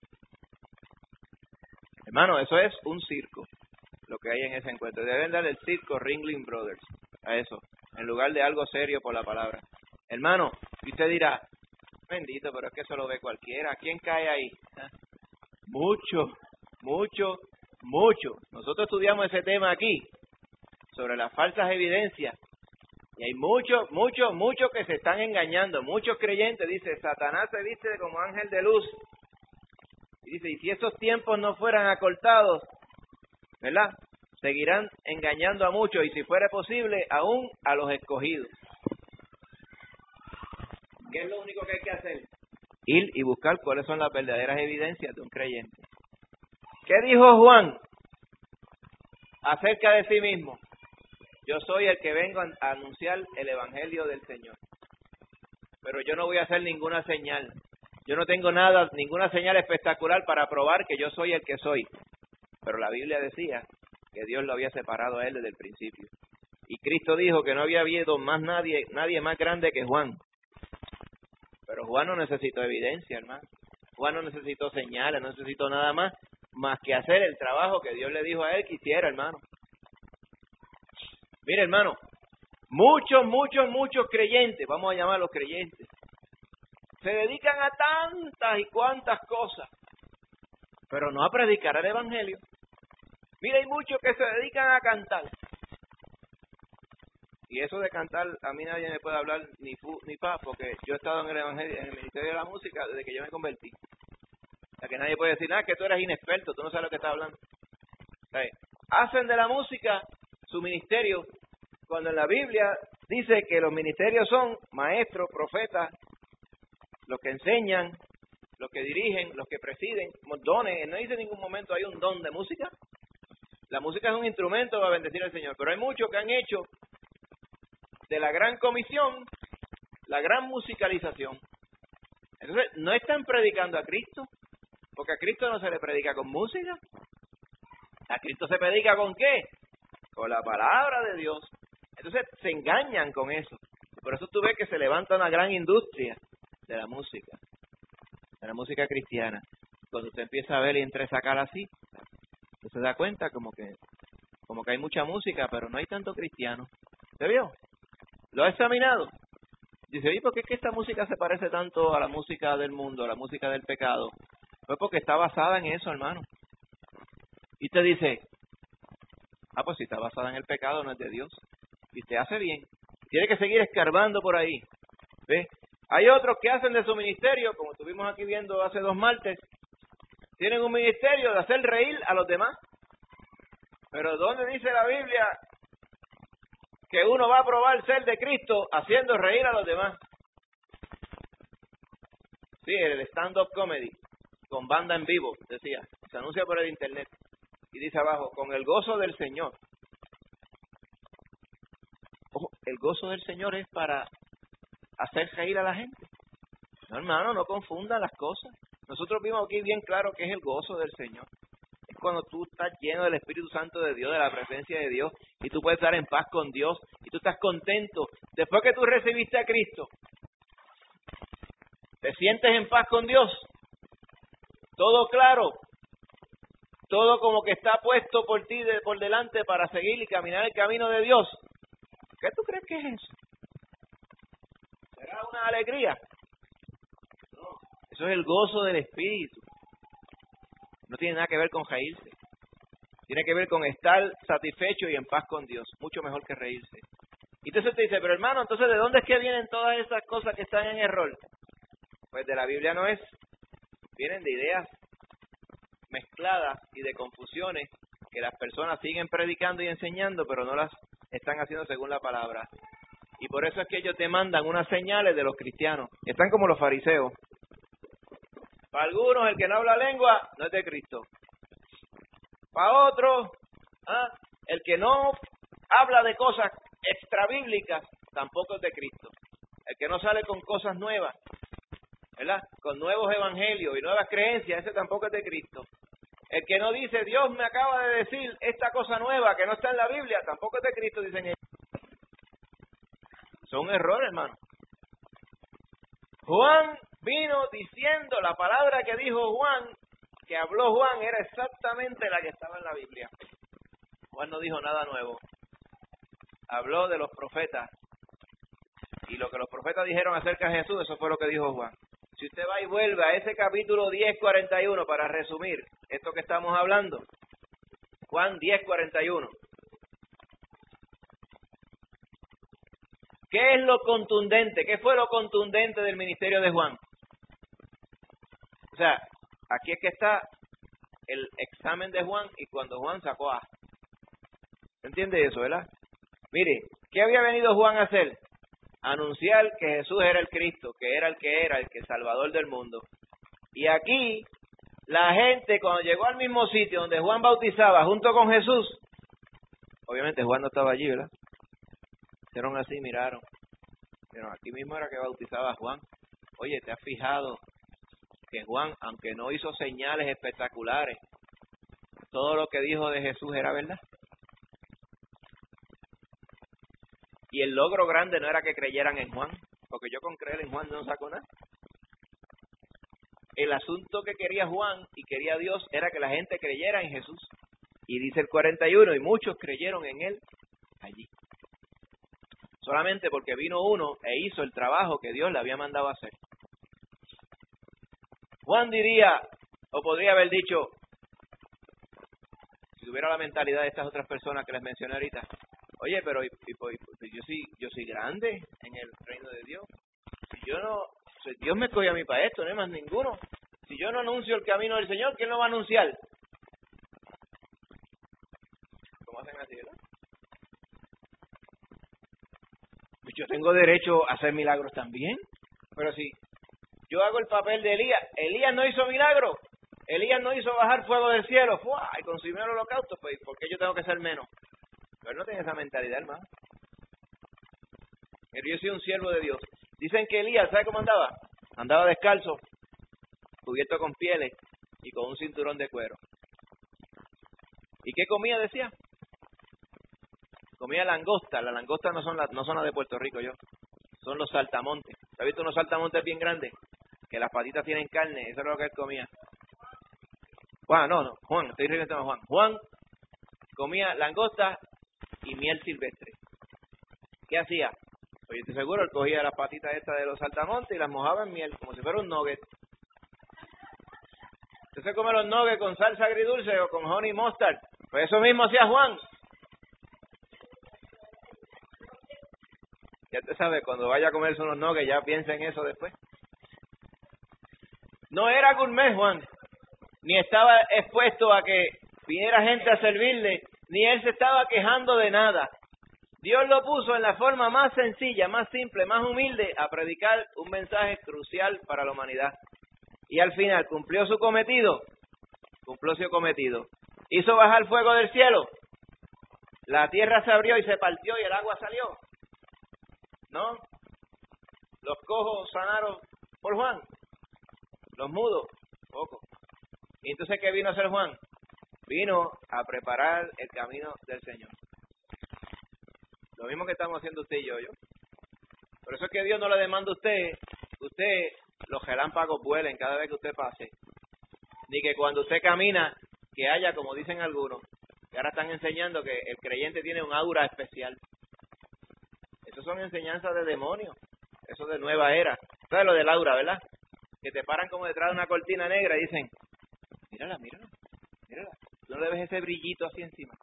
Hermano, eso es un circo, lo que hay en ese encuentro. Deben darle el circo Ringling Brothers a eso, en lugar de algo serio por la palabra. Hermano, y usted dirá, bendito, pero es que eso lo ve cualquiera. ¿Quién cae ahí? Mucho. Nosotros estudiamos ese tema aquí, sobre las falsas evidencias. Y hay muchos que se están engañando. Muchos creyentes, dice, Satanás se viste como ángel de luz. Y dice, y si esos tiempos no fueran acortados, ¿verdad? Seguirán engañando a muchos, y si fuera posible, aún a los escogidos. ¿Qué es lo único que hay que hacer? Ir y buscar cuáles son las verdaderas evidencias de un creyente. ¿Qué dijo Juan acerca de sí mismo? Yo soy el que vengo a anunciar el evangelio del Señor. Pero yo no voy a hacer ninguna señal. Yo no tengo ninguna señal espectacular para probar que yo soy el que soy. Pero la Biblia decía que Dios lo había separado a él desde el principio. Y Cristo dijo que no había habido más nadie más grande que Juan. Pero Juan no necesitó evidencia, hermano. Juan no necesitó señales, no necesitó nada más que hacer el trabajo que Dios le dijo a él que hiciera, hermano. Mire, hermano, muchos creyentes, vamos a llamarlos creyentes, se dedican a tantas y cuantas cosas, pero no a predicar el evangelio. Mira, hay muchos que se dedican a cantar. Y eso de cantar, a mí nadie me puede hablar ni fu ni pa, porque yo he estado en el evangelio, en el ministerio de la música desde que yo me convertí. O sea, que nadie puede decir, nada, que tú eres inexperto, tú no sabes lo que estás hablando. O sea, hacen de la música su ministerio, cuando en la Biblia dice que los ministerios son maestros, profetas, los que enseñan, los que dirigen, los que presiden, dones. No dice en ningún momento hay un don de música. La música es un instrumento para bendecir al Señor, pero hay muchos que han hecho de la gran comisión la gran musicalización. Entonces, no están predicando a Cristo, porque a Cristo no se le predica con música. A Cristo se predica ¿con qué? Con la palabra de Dios. Entonces, se engañan con eso. Por eso tú ves que se levanta una gran industria de la música cristiana. Cuando usted empieza a ver y entresacar así, usted se da cuenta como que hay mucha música, pero no hay tanto cristiano. ¿Se vio? ¿Lo ha examinado? Dice, ¿y por qué es que esta música se parece tanto a la música del mundo, a la música del pecado? Pues porque está basada en eso, hermano. Y te dice, pues si está basada en el pecado, no es de Dios. Y te hace bien. Tiene que seguir escarbando por ahí. ¿Ves? Hay otros que hacen de su ministerio, como estuvimos aquí viendo hace 2 martes, tienen un ministerio de hacer reír a los demás. Pero ¿dónde dice la Biblia que uno va a probar ser de Cristo haciendo reír a los demás? Sí, el stand-up comedy, con banda en vivo, decía. Se anuncia por el internet. Y dice abajo, con el gozo del Señor. Ojo, el gozo del Señor es para hacer reír a la gente. No, hermano, no confundan las cosas. Nosotros vimos aquí bien claro que es el gozo del Señor. Es cuando tú estás lleno del Espíritu Santo de Dios, de la presencia de Dios, y tú puedes estar en paz con Dios, y tú estás contento. Después que tú recibiste a Cristo, te sientes en paz con Dios. Todo claro. Todo como que está puesto por ti, por delante, para seguir y caminar el camino de Dios. ¿Qué tú crees que es eso? ¿Será una alegría? No. Eso es el gozo del Espíritu. No tiene nada que ver con reírse. Tiene que ver con estar satisfecho y en paz con Dios. Mucho mejor que reírse. Y entonces te dice, pero hermano, entonces ¿de dónde es que vienen todas esas cosas que están en error? Pues de la Biblia no es. Vienen de ideas mezcladas y de confusiones que las personas siguen predicando y enseñando, pero no las están haciendo según la palabra. Y por eso es que ellos te mandan unas señales de los cristianos. Están como los fariseos. Para algunos, el que no habla lengua no es de Cristo. Para otros, el que no habla de cosas extrabíblicas tampoco es de Cristo. El que no sale con cosas nuevas, ¿verdad? Con nuevos evangelios y nuevas creencias, ese tampoco es de Cristo. El que no dice, Dios me acaba de decir esta cosa nueva que no está en la Biblia, tampoco es de Cristo, dicen ellos. Son errores, hermano. Juan vino diciendo, la palabra que dijo Juan, que habló Juan, era exactamente la que estaba en la Biblia. Juan no dijo nada nuevo. Habló de los profetas. Y lo que los profetas dijeron acerca de Jesús, eso fue lo que dijo Juan. Si usted va y vuelve a ese capítulo 10:41 para resumir esto que estamos hablando, Juan 10:41. ¿Qué es lo contundente? ¿Qué fue lo contundente del ministerio de Juan? O sea, aquí es que está el examen de Juan y cuando Juan sacó A. ¿Entiende eso, verdad? Mire, ¿qué había venido Juan a hacer? Anunciar que Jesús era el Cristo, que era, el que Salvador del mundo. Y aquí, la gente cuando llegó al mismo sitio donde Juan bautizaba junto con Jesús, obviamente Juan no estaba allí, ¿verdad? Hicieron así, miraron. Pero aquí mismo era que bautizaba Juan. Oye, ¿te has fijado que Juan, aunque no hizo señales espectaculares, todo lo que dijo de Jesús era verdad? Y el logro grande no era que creyeran en Juan, porque yo con creer en Juan no saco nada. El asunto que quería Juan y quería Dios era que la gente creyera en Jesús. Y dice el 41, y muchos creyeron en él allí. Solamente porque vino uno e hizo el trabajo que Dios le había mandado a hacer. Juan diría, o podría haber dicho, si tuviera la mentalidad de estas otras personas que les mencioné ahorita, Oye, pero yo soy grande en el reino de Dios. Si yo no, si Dios me escogió a mí para esto, no hay más ninguno. Si yo no anuncio el camino del Señor, ¿quién lo va a anunciar? ¿Cómo hacen así, verdad? Pues yo tengo derecho a hacer milagros también. Pero si yo hago el papel de Elías, Elías no hizo milagros. Elías no hizo bajar fuego del cielo y consumió el holocausto, pues ¿por qué yo tengo que ser menos? Pero él no tiene esa mentalidad, hermano. Pero yo soy un siervo de Dios. Dicen que Elías, ¿sabe cómo andaba? Andaba descalzo, cubierto con pieles y con un cinturón de cuero. ¿Y qué comía, decía? Comía langosta. Las langostas no son las de Puerto Rico, son los saltamontes. ¿Has visto unos saltamontes bien grandes? Que las patitas tienen carne, eso es lo que él comía. Juan, estoy refiriendo a Juan. Juan comía langosta y miel silvestre. ¿Qué hacía? Pues yo estoy seguro, él cogía las patitas estas de los saltamontes y las mojaba en miel, como si fuera un nugget. Usted se come los nuggets con salsa agridulce o con honey mustard. Pues eso mismo hacía Juan. Ya usted sabe, cuando vaya a comerse unos nuggets, ya piensa en eso después. No era gourmet, Juan. Ni estaba expuesto a que viniera gente a servirle, ni él se estaba quejando de nada. Dios lo puso en la forma más sencilla, más simple, más humilde, a predicar un mensaje crucial para la humanidad. Y al final, ¿cumplió su cometido? Cumplió su cometido. ¿Hizo bajar fuego del cielo? ¿La tierra se abrió y se partió y el agua salió? ¿No? ¿Los cojos sanaron por Juan? ¿Los mudos? Poco. ¿Y entonces qué vino a hacer Juan? Vino a preparar el camino del Señor. Lo mismo que estamos haciendo usted y yo. Por eso es que Dios no le demanda a usted los relámpagos vuelen cada vez que usted pase. Ni que cuando usted camina, que haya, como dicen algunos, que ahora están enseñando que el creyente tiene un aura especial. Eso son enseñanzas de demonios. Eso de nueva era. ¿Sabes lo del aura, verdad? Que te paran como detrás de una cortina negra y dicen, mírala. ¿Tú no le ves ese brillito así encima?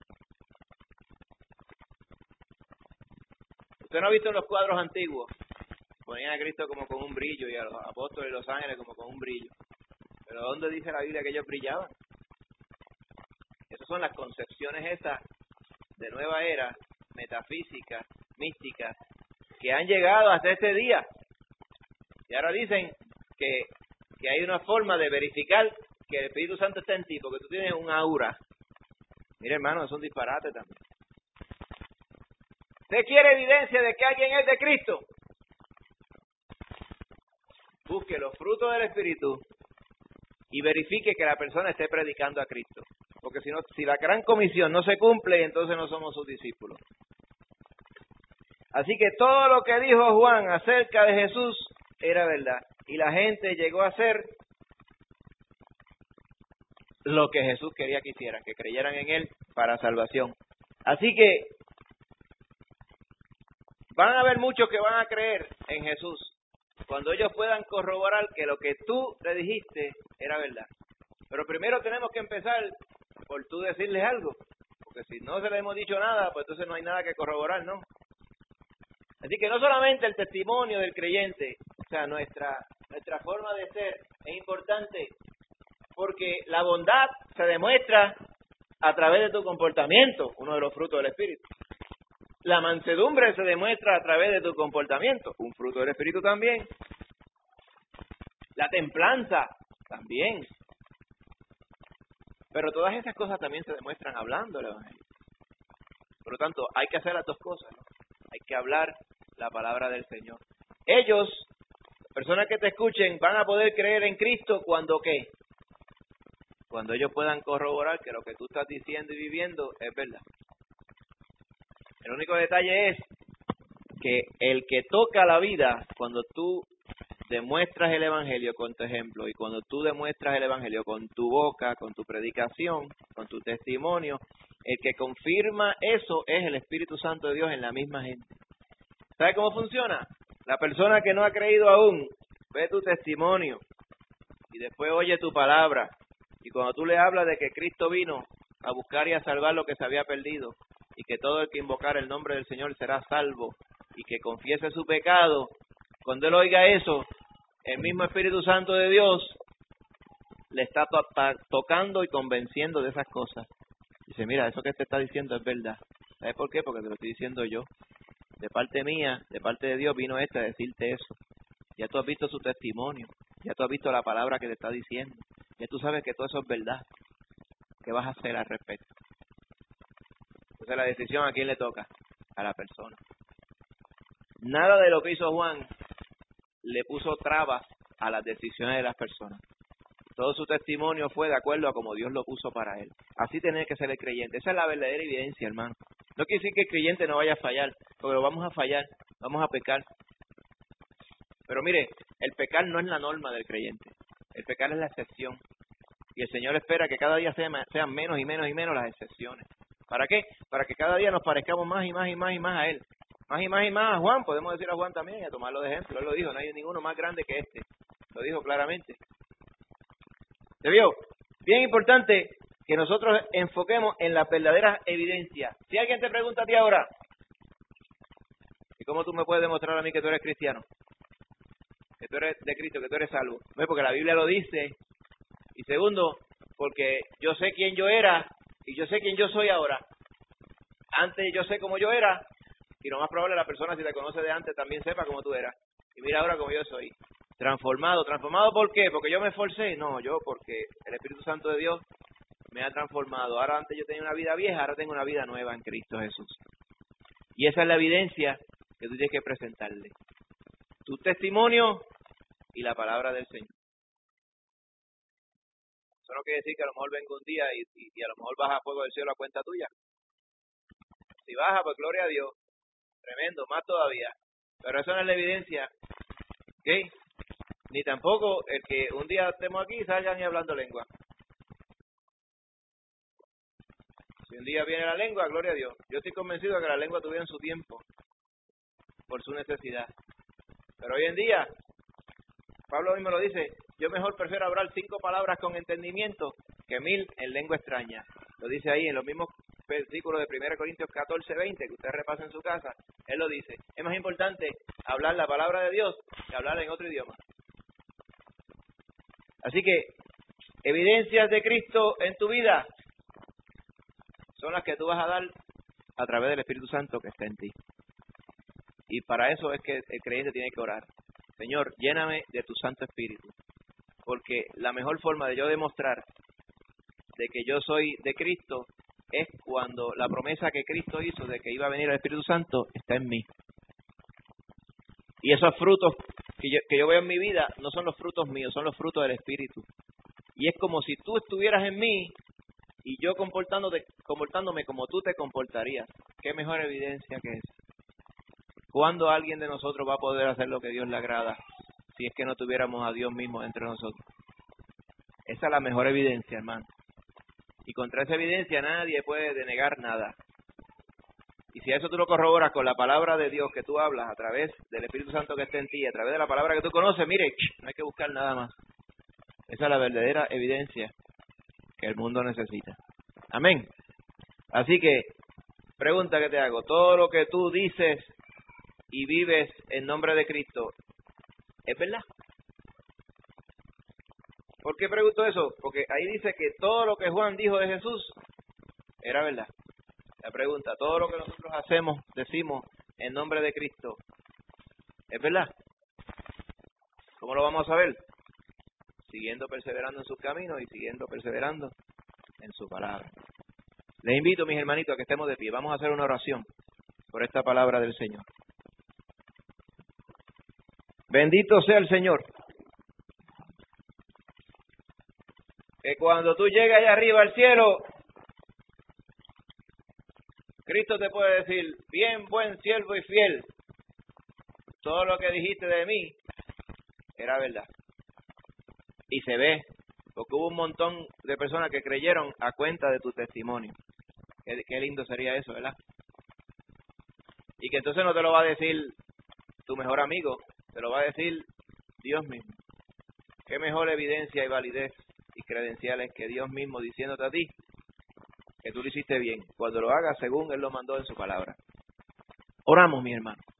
¿Usted no ha visto en los cuadros antiguos? Ponían a Cristo como con un brillo y a los apóstoles y los ángeles como con un brillo. ¿Pero dónde dice la Biblia que ellos brillaban? Esas son las concepciones esas de nueva era, metafísicas, místicas, que han llegado hasta este día. Y ahora dicen que hay una forma de verificar que el Espíritu Santo está en ti, porque tú tienes un aura. Mire, hermano, es un disparate también. ¿Usted quiere evidencia de que alguien es de Cristo? Busque los frutos del Espíritu y verifique que la persona esté predicando a Cristo. Porque si la gran comisión no se cumple, entonces no somos sus discípulos. Así que todo lo que dijo Juan acerca de Jesús era verdad. Y la gente llegó a hacer lo que Jesús quería que hicieran, que creyeran en Él para salvación. Así que van a haber muchos que van a creer en Jesús cuando ellos puedan corroborar que lo que tú le dijiste era verdad. Pero primero tenemos que empezar por tú decirles algo, porque si no se le hemos dicho nada, pues entonces no hay nada que corroborar, ¿no? Así que no solamente el testimonio del creyente, o sea, nuestra forma de ser es importante, porque la bondad se demuestra a través de tu comportamiento, uno de los frutos del Espíritu. La mansedumbre se demuestra a través de tu comportamiento, un fruto del Espíritu también. La templanza también. Pero todas esas cosas también se demuestran hablando el Evangelio. Por lo tanto, hay que hacer las dos cosas, ¿no? Hay que hablar la palabra del Señor. Ellos, personas que te escuchen, van a poder creer en Cristo cuando ¿qué? Cuando ellos puedan corroborar que lo que tú estás diciendo y viviendo es verdad. El único detalle es que el que toca la vida, cuando tú demuestras el Evangelio con tu ejemplo y cuando tú demuestras el Evangelio con tu boca, con tu predicación, con tu testimonio, el que confirma eso es el Espíritu Santo de Dios en la misma gente. ¿Sabe cómo funciona? La persona que no ha creído aún ve tu testimonio y después oye tu palabra. Y cuando tú le hablas de que Cristo vino a buscar y a salvar lo que se había perdido, y que todo el que invocar el nombre del Señor será salvo, y que confiese su pecado, cuando él oiga eso, el mismo Espíritu Santo de Dios le está tocando y convenciendo de esas cosas. Dice, mira, eso que te está diciendo es verdad. ¿Sabes por qué? Porque te lo estoy diciendo yo. De parte mía, de parte de Dios, vino a decirte eso. Ya tú has visto su testimonio, ya tú has visto la palabra que te está diciendo, ya tú sabes que todo eso es verdad. ¿Qué vas a hacer al respecto? Entonces la decisión, ¿a quién le toca? A la persona. Nada de lo que hizo Juan le puso trabas a las decisiones de las personas. Todo su testimonio fue de acuerdo a como Dios lo puso para él. Así tiene que ser el creyente. Esa es la verdadera evidencia, hermano. No quiere decir que el creyente no vaya a fallar, porque lo vamos a fallar, vamos a pecar. Pero mire, el pecar no es la norma del creyente. El pecar es la excepción. Y el Señor espera que cada día sean menos y menos y menos las excepciones. ¿Para qué? Para que cada día nos parezcamos más y más y más y más a Él. Más y más y más a Juan. Podemos decir a Juan también y a tomarlo de ejemplo. Él lo dijo, no hay ninguno más grande que este. Lo dijo claramente. ¿Se vio? Bien importante que nosotros enfoquemos en las verdaderas evidencias. Si alguien te pregunta a ti ahora, ¿y cómo tú me puedes demostrar a mí que tú eres cristiano? Que tú eres de Cristo, que tú eres salvo. No es porque la Biblia lo dice. Y segundo, porque yo sé quién yo era y yo sé quién yo soy ahora. Antes yo sé cómo yo era y lo más probable la persona si te conoce de antes también sepa cómo tú eras. Y mira ahora cómo yo soy. Transformado. ¿Transformado por qué? ¿Porque yo me esforcé? No, yo porque el Espíritu Santo de Dios me ha transformado. Ahora antes yo tenía una vida vieja, ahora tengo una vida nueva en Cristo Jesús. Y esa es la evidencia que tú tienes que presentarle. Tu testimonio y la palabra del Señor. Eso no quiere decir que a lo mejor venga un día y a lo mejor baja fuego del cielo a cuenta tuya. Si baja, pues gloria a Dios. Tremendo, más todavía. Pero eso no es la evidencia. ¿Ok? Ni tampoco el que un día estemos aquí y salgan y hablando lengua. Si un día viene la lengua, gloria a Dios. Yo estoy convencido de que la lengua tuvieron su tiempo por su necesidad. Pero hoy en día, Pablo mismo lo dice, yo mejor prefiero hablar 5 palabras con entendimiento que 1000 en lengua extraña. Lo dice ahí en los mismos versículos de 1 Corintios 14:20, que usted repasa en su casa. Él lo dice. Es más importante hablar la palabra de Dios que hablar en otro idioma. Así que, evidencias de Cristo en tu vida son las que tú vas a dar a través del Espíritu Santo que está en ti. Y para eso es que el creyente tiene que orar. Señor, lléname de tu Santo Espíritu. Porque la mejor forma de yo demostrar de que yo soy de Cristo es cuando la promesa que Cristo hizo de que iba a venir el Espíritu Santo está en mí. Y esos frutos que yo veo en mi vida no son los frutos míos, son los frutos del Espíritu. Y es como si tú estuvieras en mí y yo comportándome como tú te comportarías. ¿Qué mejor evidencia que es? ¿Cuándo alguien de nosotros va a poder hacer lo que Dios le agrada si es que no tuviéramos a Dios mismo entre nosotros? Esa es la mejor evidencia, hermano. Y contra esa evidencia nadie puede denegar nada. Y si a eso tú lo corroboras con la palabra de Dios que tú hablas a través del Espíritu Santo que está en ti, a través de la palabra que tú conoces, mire, no hay que buscar nada más. Esa es la verdadera evidencia que el mundo necesita. Amén. Así que, pregunta que te hago, todo lo que tú dices y vives en nombre de Cristo, ¿es verdad? ¿Por qué pregunto eso? Porque ahí dice que todo lo que Juan dijo de Jesús era verdad. La pregunta, todo lo que nosotros hacemos, decimos en nombre de Cristo, ¿es verdad? ¿Cómo lo vamos a saber? Siguiendo perseverando en sus caminos y siguiendo perseverando en su palabra. Les invito, mis hermanitos, a que estemos de pie. Vamos a hacer una oración por esta palabra del Señor. Bendito sea el Señor. Que cuando tú llegas allá arriba al cielo, Cristo te puede decir, bien, buen siervo y fiel, todo lo que dijiste de mí era verdad. Y se ve, porque hubo un montón de personas que creyeron a cuenta de tu testimonio. Qué lindo sería eso, ¿verdad? Y que entonces no te lo va a decir tu mejor amigo, te lo va a decir Dios mismo. Qué mejor evidencia y validez y credenciales que Dios mismo diciéndote a ti, que tú lo hiciste bien, cuando lo hagas según Él lo mandó en su palabra. Oramos, mi hermano.